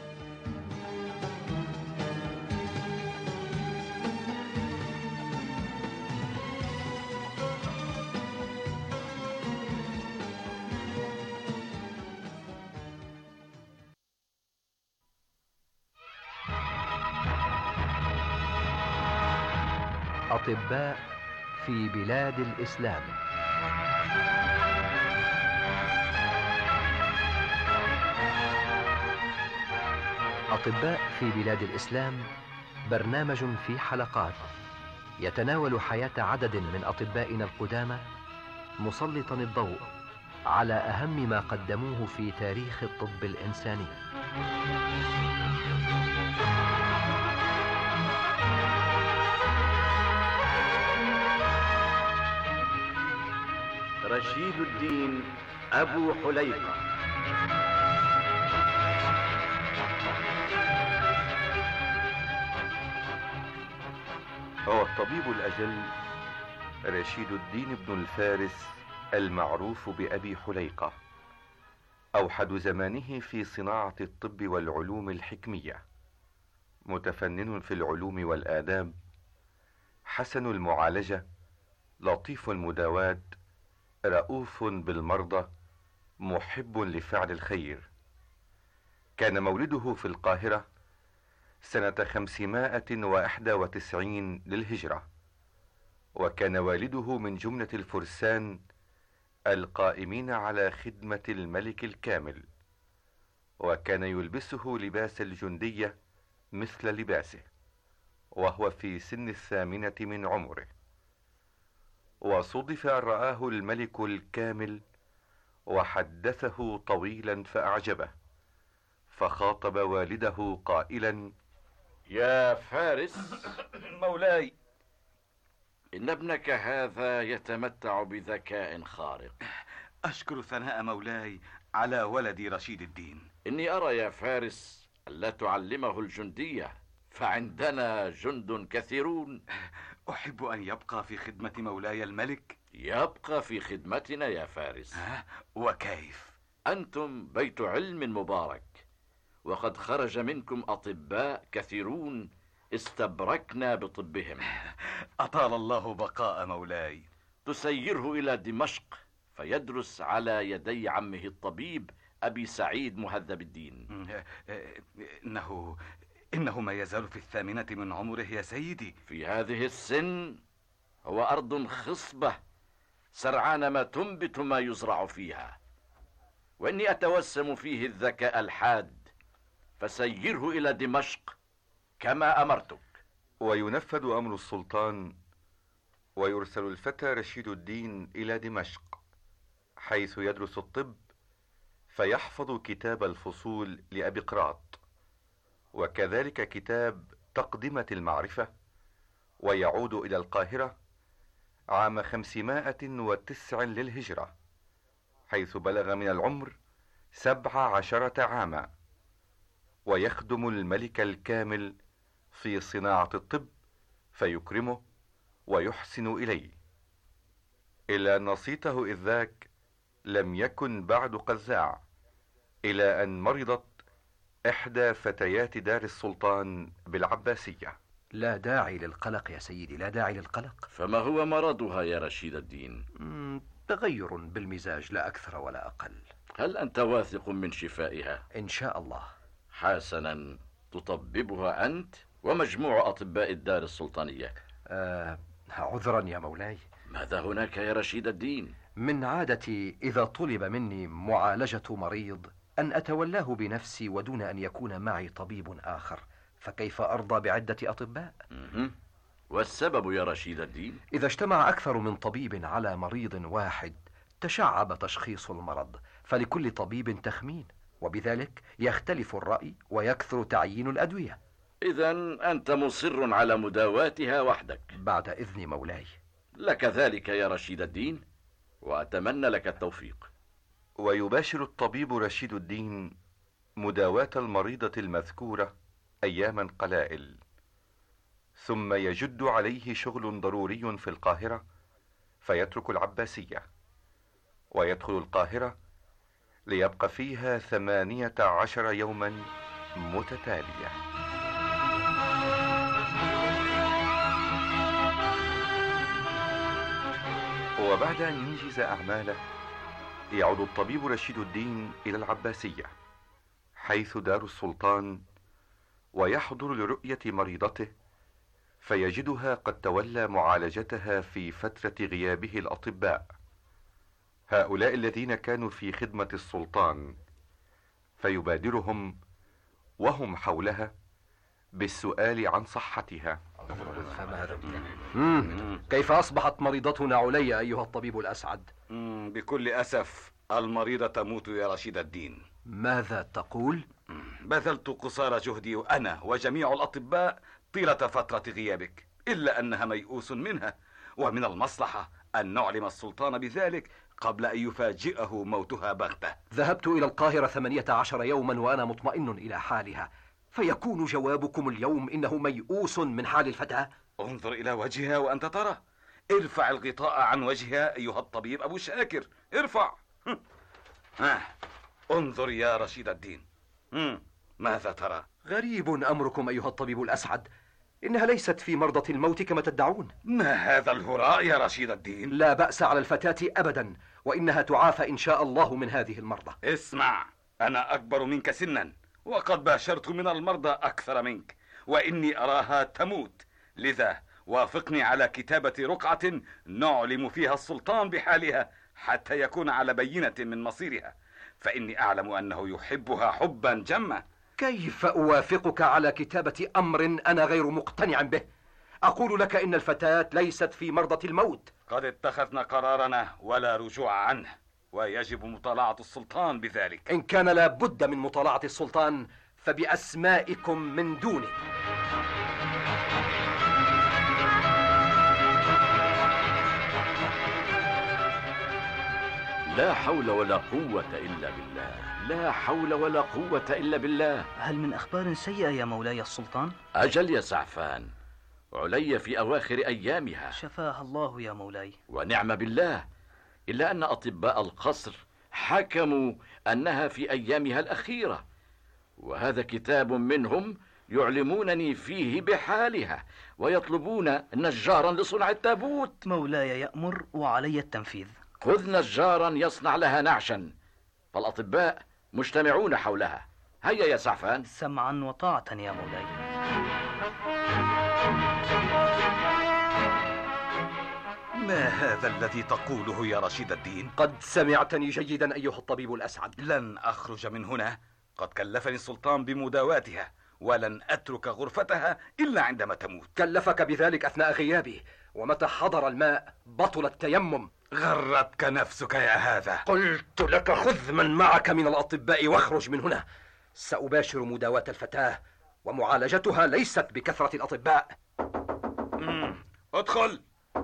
أطباء في بلاد الإسلام. أطباء في بلاد الإسلام برنامج في حلقات يتناول حياة عدد من أطبائنا القدامى، مسلطا الضوء على أهم ما قدموه في تاريخ الطب الإنساني. رشيد الدين أبو حليقة. هو الطبيب الأجل رشيد الدين بن الفارس المعروف بأبي حليقة، أوحد زمانه في صناعة الطب والعلوم الحكمية، متفنن في العلوم والآداب، حسن المعالجة، لطيف المداواة، رؤوف بالمرضى، محب لفعل الخير. كان مولده في القاهرة سنة خمسمائة وإحدى وتسعين للهجرة، وكان والده من جملة الفرسان القائمين على خدمة الملك الكامل، وكان يلبسه لباس الجندية مثل لباسه وهو في سن الثامنة من عمره. وصدف أن رآه الملك الكامل وحدثه طويلا فأعجبه، فخاطب والده قائلا: يا فارس مولاي، إن ابنك هذا يتمتع بذكاء خارق. أشكر ثناء مولاي على ولدي رشيد الدين. إني أرى يا فارس ألا تعلمه الجندية، فعندنا جند كثيرون. أحب أن يبقى في خدمة مولاي الملك. يبقى في خدمتنا يا فارس. وكيف؟ أنتم بيت علم مبارك، وقد خرج منكم أطباء كثيرون استبركنا بطبهم. أطال الله بقاء مولاي. تسيره إلى دمشق فيدرس على يدي عمه الطبيب أبي سعيد مهذب الدين. إنه إنه ما يزال في الثامنة من عمره يا سيدي. في هذه السن هو أرض خصبة سرعان ما تنبت ما يزرع فيها، وإني أتوسم فيه الذكاء الحاد، فسيره إلى دمشق كما أمرتك. وينفذ أمر السلطان، ويرسل الفتى رشيد الدين إلى دمشق حيث يدرس الطب، فيحفظ كتاب الفصول لأبي قراط، وكذلك كتاب تقدمة المعرفة، ويعود إلى القاهرة عام خمسمائة وتسع للهجرة، حيث بلغ من العمر سبع عشرة عاما، ويخدم الملك الكامل في صناعة الطب، فيكرمه ويحسن إليه، إلا أن نصيته إذ ذاك لم يكن بعد قزاع، إلى أن مرضت إحدى فتيات دار السلطان بالعباسية. لا داعي للقلق يا سيدي، لا داعي للقلق. فما هو مرضها يا رشيد الدين؟ تغير بالمزاج لا أكثر ولا أقل. هل أنت واثق من شفائها؟ إن شاء الله. حسنا، تطببها أنت ومجموع أطباء الدار السلطانية. آه عذرا يا مولاي. ماذا هناك يا رشيد الدين؟ من عادتي إذا طلب مني معالجة مريض أن أتولاه بنفسي ودون أن يكون معي طبيب آخر، فكيف أرضى بعدة أطباء؟ والسبب يا رشيد الدين؟ إذا اجتمع أكثر من طبيب على مريض واحد تشعب تشخيص المرض، فلكل طبيب تخمين، وبذلك يختلف الرأي ويكثر تعيين الأدوية. إذن أنت مصر على مداواتها وحدك؟ بعد إذن مولاي. لك ذلك يا رشيد الدين، وأتمنى لك التوفيق. ويباشر الطبيب رشيد الدين مداواة المريضة المذكورة أياما قلائل، ثم يجد عليه شغل ضروري في القاهرة فيترك العباسية ويدخل القاهرة ليبقى فيها ثمانية عشر يوما متتالية. وبعد أن ينجز أعماله يعود الطبيب رشيد الدين إلى العباسية حيث دار السلطان، ويحضر لرؤية مريضته فيجدها قد تولى معالجتها في فترة غيابه الأطباء، هؤلاء الذين كانوا في خدمة السلطان، فيبادرهم وهم حولها بالسؤال عن صحتها. مم. كيف أصبحت مريضتنا عليا أيها الطبيب الأسعد؟ مم. بكل أسف المريضة تموت يا رشيد الدين. ماذا تقول؟ بذلت قصارى جهدي أنا وجميع الأطباء طيلة فترة غيابك، إلا أنها ميؤوس منها، ومن المصلحة أن نعلم السلطان بذلك قبل أن يفاجئه موتها بغتة. ذهبت إلى القاهرة ثمانية عشر يوما وأنا مطمئن إلى حالها، فيكون جوابكم اليوم إنه ميؤوس من حال الفتاة؟ انظر إلى وجهها وأنت ترى. ارفع الغطاء عن وجهها أيها الطبيب أبو شاكر، ارفع. آه. انظر يا رشيد الدين. مم. ماذا ترى؟ غريب أمركم أيها الطبيب الأسعد، إنها ليست في مرضى الموت كما تدعون. ما هذا الهراء يا رشيد الدين؟ لا بأس على الفتاة أبدا، وإنها تعافى إن شاء الله من هذه المرضى. اسمع، أنا أكبر منك سنا، وقد باشرت من المرضى أكثر منك، وإني أراها تموت، لذا وافقني على كتابة رقعة نعلم فيها السلطان بحالها حتى يكون على بينة من مصيرها، فإني أعلم أنه يحبها حبا جما. كيف أوافقك على كتابة أمر أنا غير مقتنع به؟ أقول لك إن الفتاة ليست في مرضى الموت. قد اتخذنا قرارنا ولا رجوع عنه، ويجب مطالعة السلطان بذلك. إن كان لا بد من مطالعة السلطان فبأسمائكم من دونه. لا حول ولا قوة إلا بالله، لا حول ولا قوة إلا بالله. هل من أخبار سيئة يا مولاي السلطان؟ أجل يا سعفان، علي في أواخر أيامها. شفاها الله يا مولاي. ونعم بالله، إلا أن أطباء القصر حكموا أنها في أيامها الأخيرة، وهذا كتاب منهم يعلمونني فيه بحالها ويطلبون نجارا لصنع التابوت. مولاي يأمر وعلي التنفيذ. خذ نجارا يصنع لها نعشا، فالأطباء مجتمعون حولها. هيا يا سعفان. سمعا وطاعة يا مولاي. ما هذا الذي تقوله يا رشيد الدين؟ قد سمعتني جيدا أيها الطبيب الأسعد. لن أخرج من هنا، قد كلفني السلطان بمداواتها، ولن أترك غرفتها إلا عندما تموت. كلفك بذلك أثناء غيابي، ومتى حضر الماء بطل التيمم. غرتك نفسك يا هذا. قلت لك خذ من معك من الأطباء واخرج من هنا. سأباشر مداواة الفتاة، ومعالجتها ليست بكثرة الأطباء. مم. ادخل.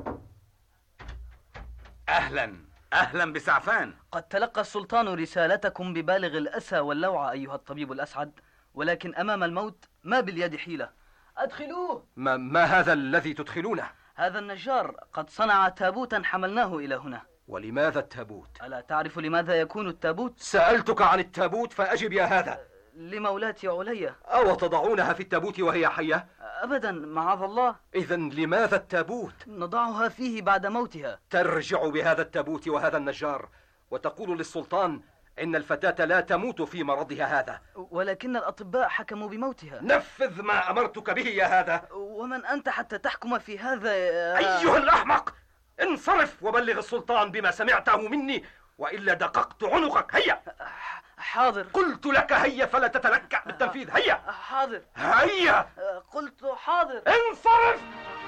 أهلا أهلا بسعفان. قد تلقى السلطان رسالتكم ببالغ الأسى واللوعة أيها الطبيب الأسعد، ولكن أمام الموت ما باليد حيلة. أدخلوه. ما, ما هذا الذي تدخلونه؟ هذا النجار قد صنع تابوتا حملناه إلى هنا. ولماذا التابوت؟ ألا تعرف لماذا يكون التابوت؟ سألتك عن التابوت فأجب يا هذا. لمولاتي عليا. أو تضعونها في التابوت وهي حية؟ أبدا معاذ الله. إذن لماذا التابوت؟ نضعها فيه بعد موتها. ترجع بهذا التابوت وهذا النجار وتقول للسلطان إن الفتاة لا تموت في مرضها هذا. ولكن الأطباء حكموا بموتها. نفذ ما أمرتك به يا هذا. ومن أنت حتى تحكم في هذا؟ أيها الأحمق، انصرف وبلغ السلطان بما سمعته مني، وإلا دققت عنقك. هيا. حاضر. قلت لك هيا فلا تتلكع بالتنفيذ. هيا. حاضر. هيا. قلت حاضر. انصرف.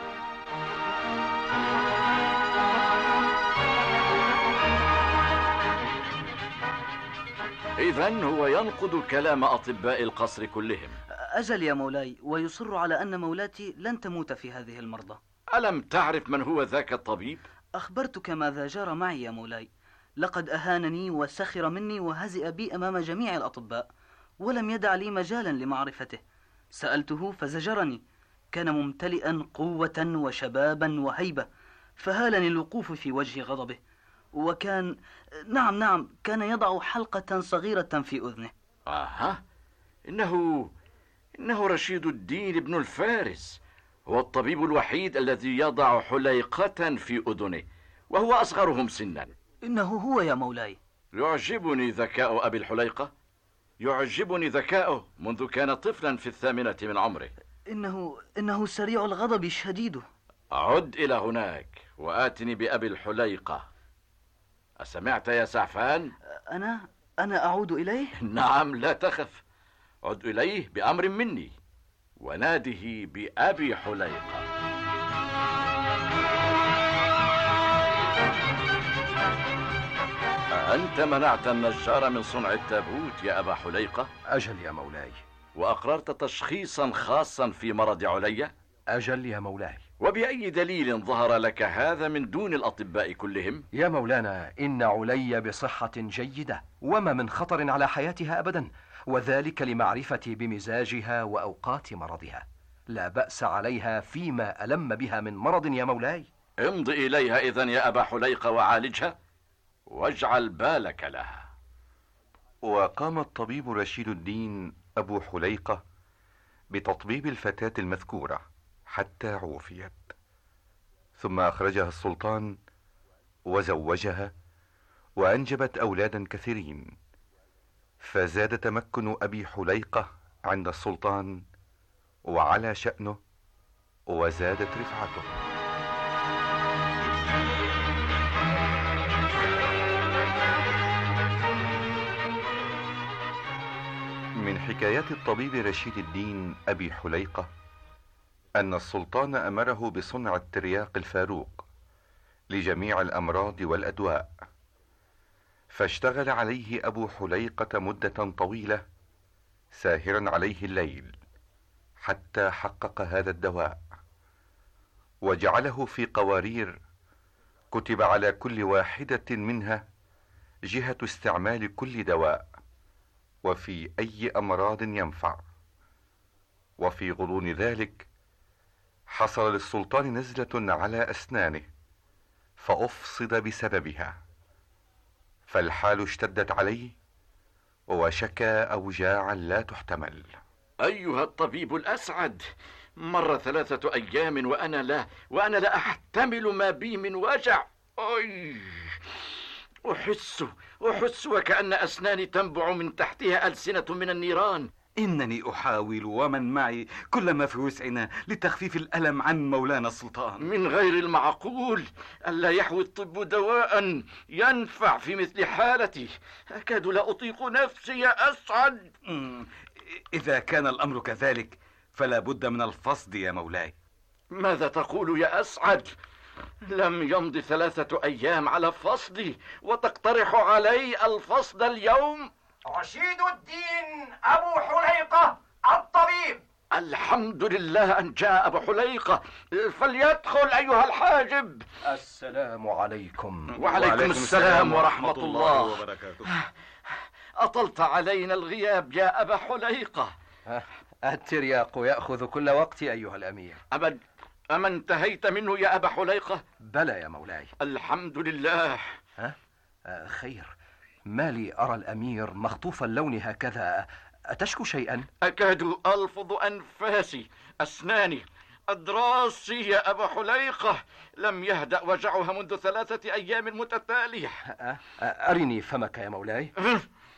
إذن هو ينقض كلام أطباء القصر كلهم. أجل يا مولاي، ويصر على أن مولاتي لن تموت في هذه المرضى. ألم تعرف من هو ذاك الطبيب؟ أخبرتك ماذا جرى معي يا مولاي. لقد أهانني وسخر مني وهزئ بي أمام جميع الأطباء، ولم يدع لي مجالا لمعرفته. سألته فزجرني. كان ممتلئا قوة وشبابا وهيبة، فهالني الوقوف في وجه غضبه. وكان نعم نعم كان يضع حلقة صغيرة في أذنه. آها، إنه إنه رشيد الدين ابن الفارس، هو الطبيب الوحيد الذي يضع حليقة في أذنه، وهو أصغرهم سنا. إنه هو يا مولاي. يعجبني ذكاء أبي الحليقة، يعجبني ذكاؤه منذ كان طفلا في الثامنة من عمره. إنه إنه سريع الغضب شديده. عد إلى هناك وآتني بأبي الحليقة. أسمعت يا سعفان؟ أنا أنا أعود إليه؟ نعم، لا تخف. عد إليه بأمر مني وناده بأبي حليقة. أنت منعت النجار من صنع التابوت يا أبا حليقة؟ أجل يا مولاي. وأقررت تشخيصا خاصا في مرض عليا؟ أجل يا مولاي. وبأي دليل ظهر لك هذا من دون الأطباء كلهم؟ يا مولانا، إن علي بصحة جيدة، وما من خطر على حياتها أبدا، وذلك لمعرفتي بمزاجها وأوقات مرضها. لا بأس عليها فيما ألم بها من مرض يا مولاي. امض إليها إذن يا أبا حليقة وعالجها، واجعل بالك لها. وقام الطبيب رشيد الدين أبو حليقة بتطبيب الفتاة المذكورة حتى عوفيت، ثم أخرجها السلطان وزوجها، وأنجبت أولادا كثيرين، فزاد تمكن أبي حليقة عند السلطان وعلى شأنه، وزادت رفعته. من حكايات الطبيب رشيد الدين أبي حليقة أن السلطان أمره بصنع الترياق الفاروق لجميع الأمراض والأدواء، فاشتغل عليه أبو حليقة مدة طويلة ساهرا عليه الليل حتى حقق هذا الدواء، وجعله في قوارير كتب على كل واحدة منها جهة استعمال كل دواء، وفي أي أمراض ينفع. وفي غضون ذلك حصل للسلطان نزلة على أسنانه فأفصد بسببها، فالحال اشتدت عليه وشكى أوجاعا لا تحتمل. أيها الطبيب الأسعد، مر ثلاثة أيام وأنا لا وأنا لا أحتمل ما بي من وجع. أي أحس أحس وكأن أسناني تنبع من تحتها ألسنة من النيران. إنني أحاول ومن معي كل ما في وسعنا لتخفيف الألم عن مولانا السلطان. من غير المعقول ألا يحوي الطب دواء ينفع في مثل حالتي. أكاد لا أطيق نفسي يا أسعد. إذا كان الأمر كذلك فلا بد من الفصد يا مولاي. ماذا تقول يا أسعد؟ لم يمض ثلاثة أيام على فصدي وتقترح علي الفصد اليوم؟ رشيد الدين أبو حليقة الطبيب. الحمد لله أن جاء أبو حليقة، فليدخل أيها الحاجب. السلام عليكم. وعليكم, وعليكم السلام ورحمة الله وبركاته. أطلت علينا الغياب يا أبا حليقة. الترياق يأخذ كل وقت أيها الأمير. أبد أما انتهيت منه يا أبا حليقة؟ بلى يا مولاي. الحمد لله. ها؟ آه خير، ما لي أرى الأمير مخطوف اللون هكذا، أتشكو شيئا؟ أكاد ألفظ أنفاسي، أسناني، أضراسي يا أبا حليقة لم يهدأ وجعها منذ ثلاثة أيام متتالية. أرني فمك يا مولاي.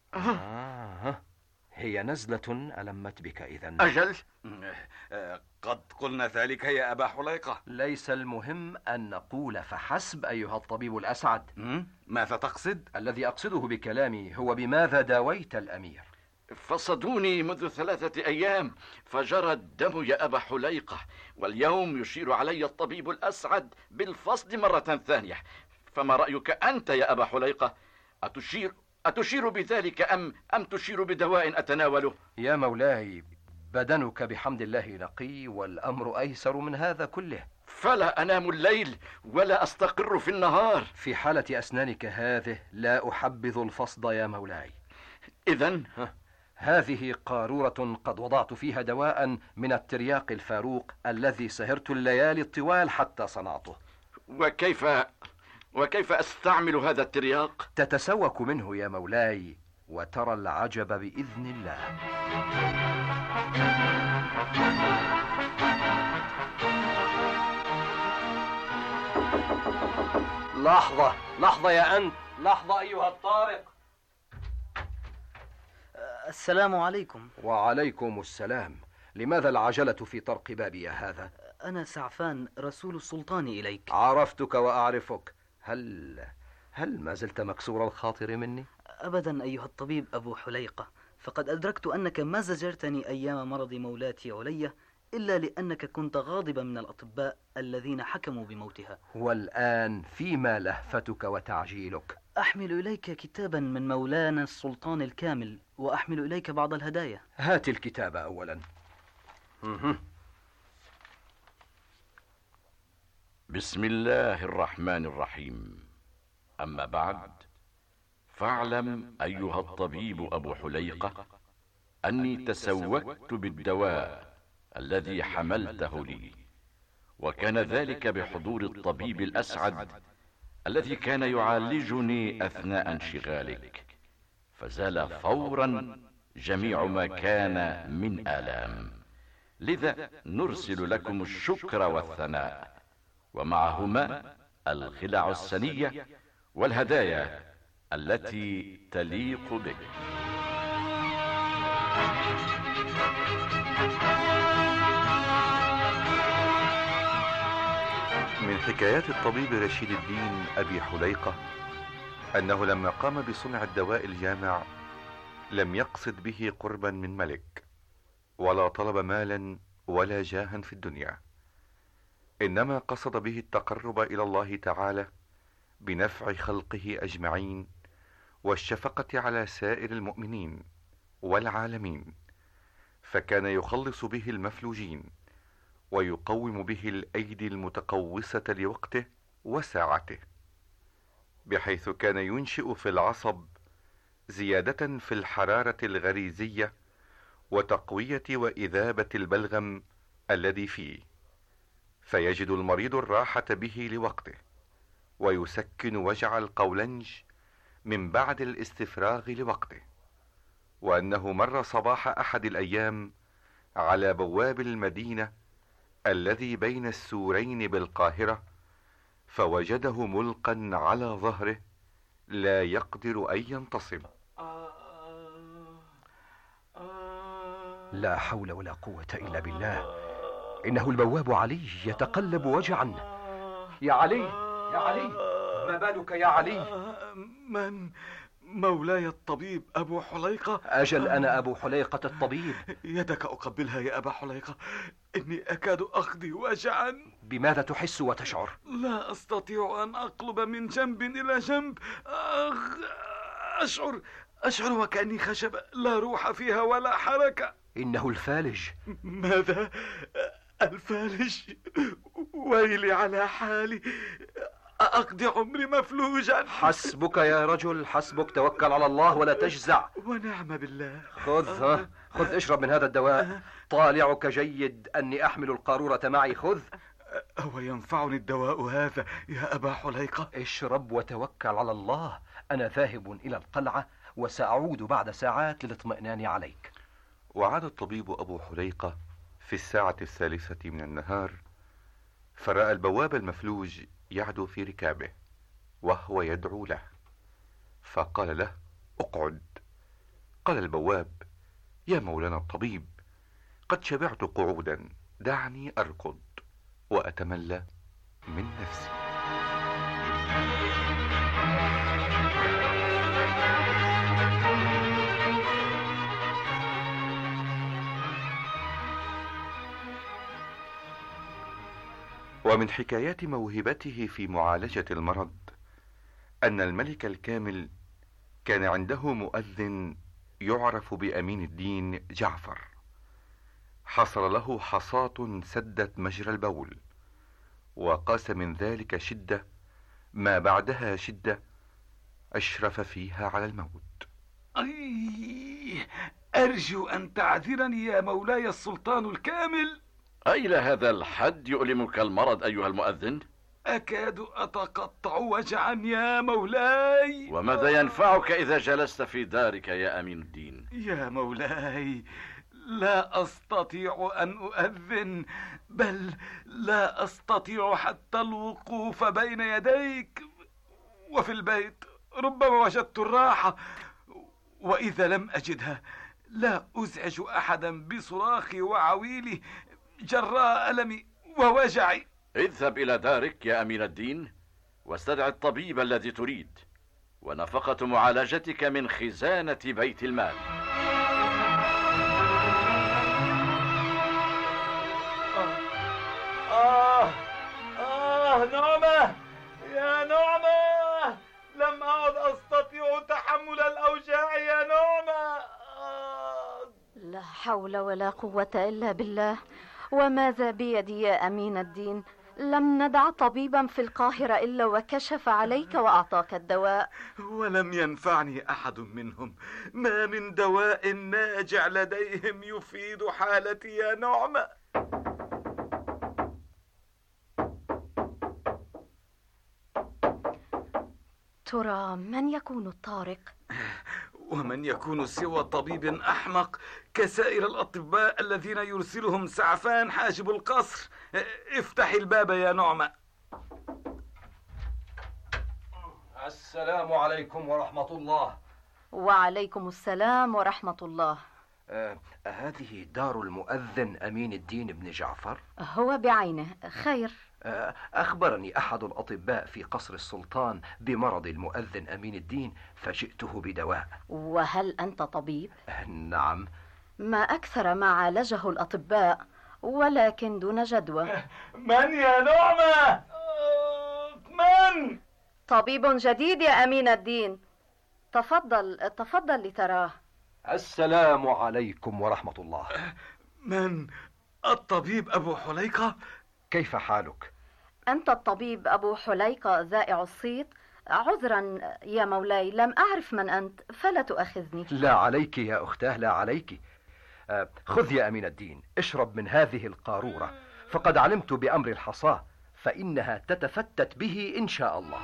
آه. هي نزلة ألمت بك إذن. أجل، قد قلنا ذلك يا أبا حليقة. ليس المهم أن نقول فحسب أيها الطبيب الأسعد. ماذا تقصد؟ الذي أقصده بكلامي هو بماذا داويت الأمير. فصدوني منذ ثلاثة أيام فجرى الدم يا أبا حليقة، واليوم يشير علي الطبيب الأسعد بالفصد مرة ثانية، فما رأيك أنت يا أبا حليقة؟ أتشير أتشير بذلك أم أم تشير بدواء أتناوله؟ يا مولاي، بدنك بحمد الله نقي، والأمر أيسر من هذا كله. فلا أنام الليل ولا أستقر في النهار. في حالة أسنانك هذه لا أحبذ الفصد يا مولاي. إذن هذه قارورة قد وضعت فيها دواء من الترياق الفاروق الذي سهرت الليالي الطوال حتى صنعته. وكيف وكيف أستعمل هذا الترياق؟ تتسوك منه يا مولاي وترى العجب بإذن الله. لحظة لحظة يا أنت، لحظة أيها الطارق. السلام عليكم. وعليكم السلام. لماذا العجلة في طرق بابي يا هذا؟ أنا سعفان رسول السلطان إليك. عرفتك وأعرفك. هل هل ما زلت مكسور الخاطر مني؟ أبدا أيها الطبيب أبو حليقة، فقد أدركت أنك ما زجرتني أيام مرض مولاتي علية إلا لأنك كنت غاضبا من الأطباء الذين حكموا بموتها. والآن فيما لهفتك وتعجيلك؟ أحمل إليك كتابا من مولانا السلطان الكامل، وأحمل إليك بعض الهدايا. هات الكتاب أولا. بسم الله الرحمن الرحيم. أما بعد، فاعلم أيها الطبيب أبو حليقة أني تسوكت بالدواء الذي حملته لي، وكان ذلك بحضور الطبيب الأسعد الذي كان يعالجني أثناء انشغالك، فزال فورا جميع ما كان من آلام. لذا نرسل لكم الشكر والثناء، ومعهما الخلع السنية والهدايا التي تليق بك. من حكايات الطبيب رشيد الدين أبي حليقة أنه لما قام بصنع الدواء الجامع لم يقصد به قربا من ملك، ولا طلب مالا ولا جاها في الدنيا، إنما قصد به التقرب إلى الله تعالى بنفع خلقه أجمعين، والشفقة على سائر المؤمنين والعالمين، فكان يخلص به المفلوجين، ويقوم به الأيدي المتقوسة لوقته وساعته، بحيث كان ينشئ في العصب زيادة في الحرارة الغريزية وتقوية وإذابة البلغم الذي فيه، فيجد المريض الراحة به لوقته، ويسكن وجع القولنج من بعد الاستفراغ لوقته. وأنه مر صباح أحد الأيام على بواب المدينة الذي بين السورين بالقاهرة، فوجده ملقا على ظهره لا يقدر أن ينتصب. لا حول ولا قوة إلا بالله، إنه البواب علي يتقلب وجعا. يا علي يا علي، ما بالك يا علي؟ من؟ مولاي الطبيب أبو حليقة. أجل أنا أبو حليقة الطبيب. يدك أقبلها يا أبا حليقة، إني أكاد أقضي وجعا. بماذا تحس وتشعر؟ لا أستطيع أن أقلب من جنب إلى جنب. أشعر أشعر وكأني خشبة لا روح فيها ولا حركة. إنه الفالج. ماذا؟ الفالج؟ ويلي على حالي، أقضي عمري مفلوجا. حسبك يا رجل، حسبك، توكل على الله ولا تجزع. ونعم بالله. خذ ها خذ اشرب من هذا الدواء. طالعك جيد أني أحمل القارورة معي. خذ. هو ينفعني الدواء هذا يا أبا حليقة؟ اشرب وتوكل على الله. أنا ذاهب إلى القلعة وسأعود بعد ساعات للاطمئنان عليك. وعاد الطبيب أبو حليقة في الساعة الثالثة من النهار، فرأى البواب المفلوج يعدو في ركابه وهو يدعو له، فقال له: اقعد، قال البواب: يا مولانا الطبيب، قد شبعت قعودا، دعني أركض وأتملى من نفسي. ومن حكايات موهبته في معالجة المرض أن الملك الكامل كان عنده مؤذن يعرف بأمين الدين جعفر، حصل له حصاة سدت مجرى البول، وقاس من ذلك شدة ما بعدها شدة أشرف فيها على الموت. أي أرجو أن تعذرني يا مولاي السلطان الكامل. أإلى هذا الحد يؤلمك المرض أيها المؤذن؟ أكاد أتقطع وجعا يا مولاي. وماذا ينفعك إذا جلست في دارك يا أمين الدين؟ يا مولاي، لا أستطيع أن أؤذن، بل لا أستطيع حتى الوقوف بين يديك، وفي البيت ربما وجدت الراحة، وإذا لم أجدها لا أزعج أحدا بصراخي وعويلي جراء ألمي ووجعي. اذهب إلى دارك يا أمين الدين واستدع الطبيب الذي تريد، ونفقة معالجتك من خزانة بيت المال. آه آه نعمة يا نعمة، لم أعد أستطيع تحمل الأوجاع يا نعمة. آه. لا حول ولا قوة إلا بالله. وماذا بيدي يا أمين الدين؟ لم ندع طبيبا في القاهرة إلا وكشف عليك وأعطاك الدواء، ولم ينفعني أحد منهم. ما من دواء ناجع لديهم يفيد حالتي يا نعمة. ترى من يكون الطارق؟ ومن يكون سوى طبيب أحمق كسائر الأطباء الذين يرسلهم سعفان حاجب القصر. افتحي الباب يا نعمة. السلام عليكم ورحمة الله. وعليكم السلام ورحمة الله. آه، هذه دار المؤذن أمين الدين بن جعفر؟ هو بعينه. خير. آه، أخبرني أحد الأطباء في قصر السلطان بمرض المؤذن أمين الدين، فجئته بدواء. وهل أنت طبيب؟ آه، نعم. ما أكثر ما عالجه الأطباء، ولكن دون جدوى. من يا نعمة؟ من؟ طبيب جديد يا أمين الدين. تفضل تفضل لتراه. السلام عليكم ورحمة الله. من؟ الطبيب أبو حليقة؟ كيف حالك؟ أنت الطبيب أبو حليقة ذائع الصيت؟ عذرا يا مولاي، لم أعرف من أنت، فلا تؤاخذني. لا عليك يا أختاه، لا عليك. آه، خذ يا أمين الدين، اشرب من هذه القارورة، فقد علمت بأمر الحصاة، فإنها تتفتت به إن شاء الله.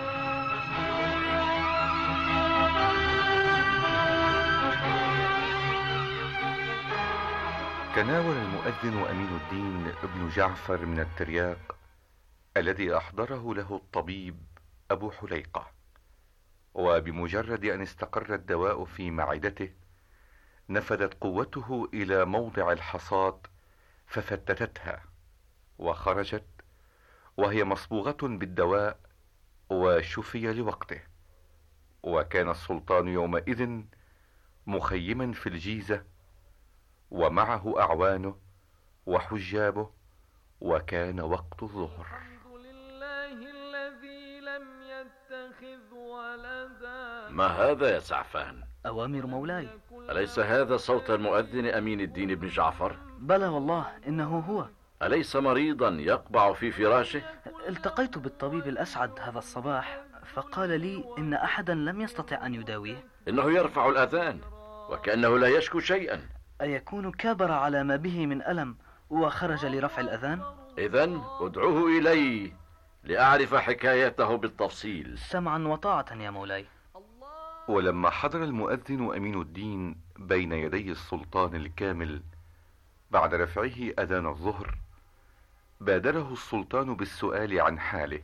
تناول المؤذن أمين الدين ابن جعفر من الترياق الذي أحضره له الطبيب أبو حليقة، وبمجرد أن استقر الدواء في معدته نفذت قوته إلى موضع الحصاة ففتتتها، وخرجت وهي مصبوغة بالدواء، وشفي لوقته. وكان السلطان يومئذ مخيما في الجيزة، ومعه أعوانه وحجابه، وكان وقت الظهر. الحمد لله الذي لم يتخذ ولدا. ما هذا يا سعفان؟ أوامر مولاي. أليس هذا صوت المؤذن أمين الدين بن جعفر؟ بلى والله إنه هو. أليس مريضا يقبع في فراشه؟ التقيت بالطبيب الأسعد هذا الصباح، فقال لي إن أحدا لم يستطع أن يداويه. إنه يرفع الأذان وكأنه لا يشكو شيئا. أيكون كابر على ما به من ألم وخرج لرفع الأذان؟ إذن ادعوه إلي لأعرف حكايته بالتفصيل. سمعا وطاعة يا مولاي. ولما حضر المؤذن أمين الدين بين يدي السلطان الكامل بعد رفعه أذان الظهر، بادره السلطان بالسؤال عن حاله،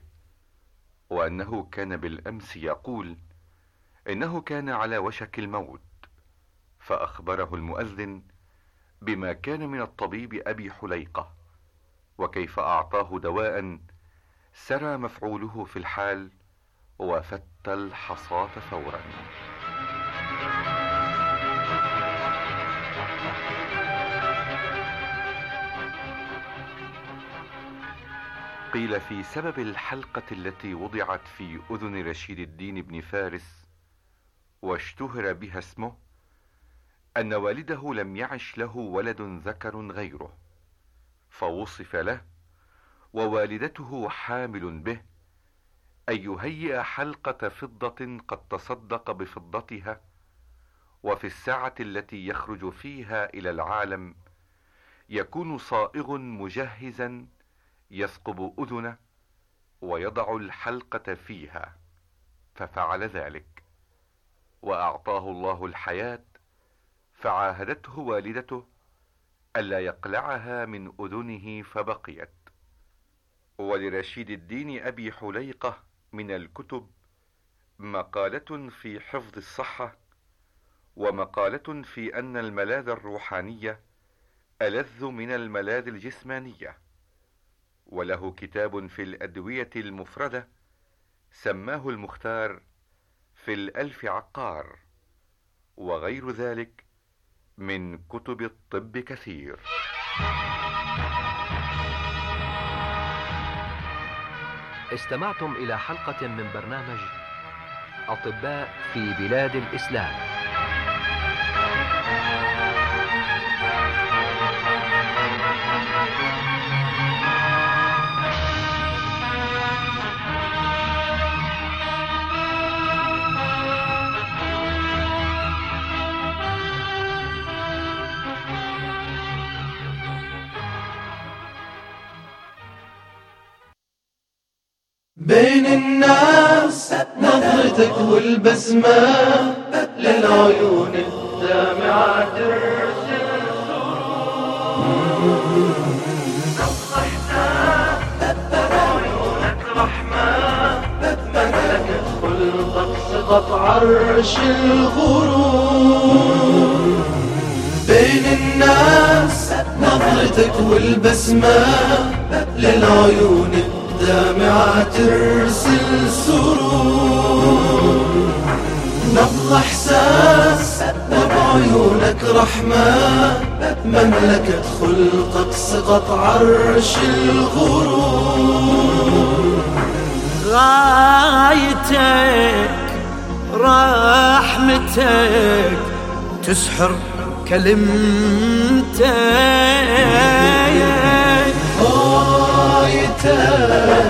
وأنه كان بالأمس يقول إنه كان على وشك الموت، فأخبره المؤذن بما كان من الطبيب أبي حليقة، وكيف أعطاه دواء سرى مفعوله في الحال وفت الحصاة فورا. قيل في سبب الحلقة التي وضعت في أذن رشيد الدين بن فارس واشتهر بها اسمه أن والده لم يعش له ولد ذكر غيره، فوصف له ووالدته حامل به أن يهيئ حلقة فضة قد تصدق بفضتها، وفي الساعة التي يخرج فيها إلى العالم يكون صائغ مجهزا يثقب أذنه ويضع الحلقة فيها، ففعل ذلك وأعطاه الله الحياة، فعاهدته والدته ألا يقلعها من أذنه فبقيت. ولرشيد الدين أبي حليقة من الكتب مقالة في حفظ الصحة، ومقالة في أن الملاذ الروحانية ألذ من الملاذ الجسمانية، وله كتاب في الأدوية المفردة سماه المختار في الألف عقار، وغير ذلك من كتب الطب كثير. استمعتم إلى حلقة من برنامج أطباء في بلاد الإسلام. بين الناس نظرتك والبسمة للعيون الدامعة ترسل عيونك رحمة مملكة خلقك سقط عرش الغرور. بين الناس نظرتك والبسمة للعيون الدامعة ترسل سرور. نبض إحساس وبعيونك رحمة مملكة خلقك سقط عرش الغرور. غايتك رحمتك تسحر كلمتك، غايتك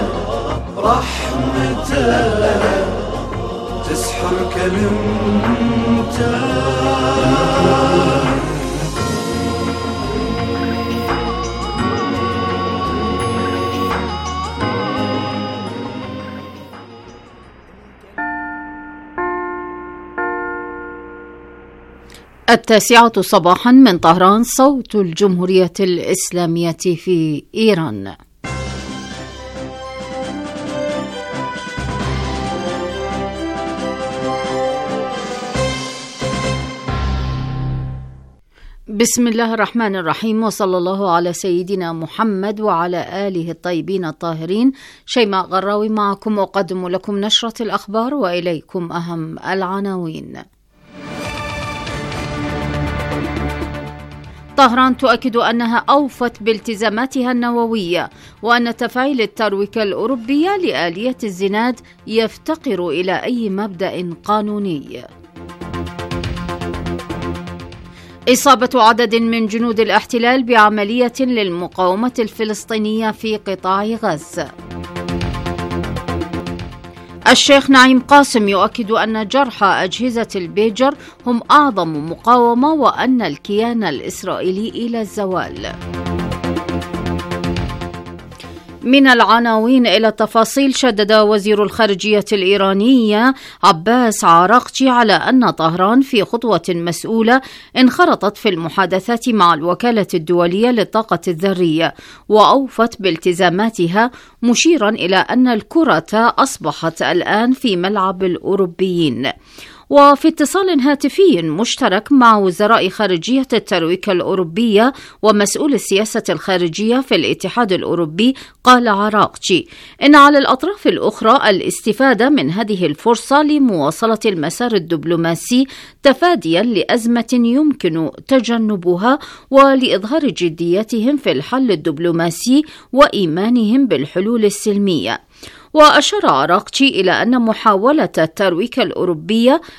رحمتك تسحر كلمتك. التاسعة صباحا من طهران، صوت الجمهورية الإسلامية في إيران. بسم الله الرحمن الرحيم، وصلى الله على سيدنا محمد وعلى آله الطيبين الطاهرين. شيماء غراوي معكم، أقدم لكم نشرة الأخبار وإليكم أهم العناوين. طهران تؤكد أنها أوفت بالتزاماتها النووية، وأن تفعيل الترويكة الأوروبية لآلية الزناد يفتقر إلى أي مبدأ قانوني. إصابة عدد من جنود الاحتلال بعملية للمقاومة الفلسطينية في قطاع غزة. الشيخ نعيم قاسم يؤكد أن جرحى أجهزة البيجر هم أعظم مقاومة، وأن الكيان الإسرائيلي إلى الزوال. من العناوين إلى التفاصيل، شدد وزير الخارجية الإيرانية عباس عراقجي على أن طهران في خطوة مسؤولة انخرطت في المحادثات مع الوكالة الدولية للطاقة الذرية وأوفت بالتزاماتها، مشيرا إلى أن الكرة أصبحت الآن في ملعب الأوروبيين. وفي اتصال هاتفي مشترك مع وزراء خارجية الترويكة الأوروبية ومسؤول السياسة الخارجية في الاتحاد الأوروبي، قال عراقجي إن على الأطراف الأخرى الاستفادة من هذه الفرصة لمواصلة المسار الدبلوماسي تفاديا لأزمة يمكن تجنبها ولإظهار جديتهم في الحل الدبلوماسي وإيمانهم بالحلول السلمية. وأشار عراقجي إلى أن محاولة الترويكة الأوروبية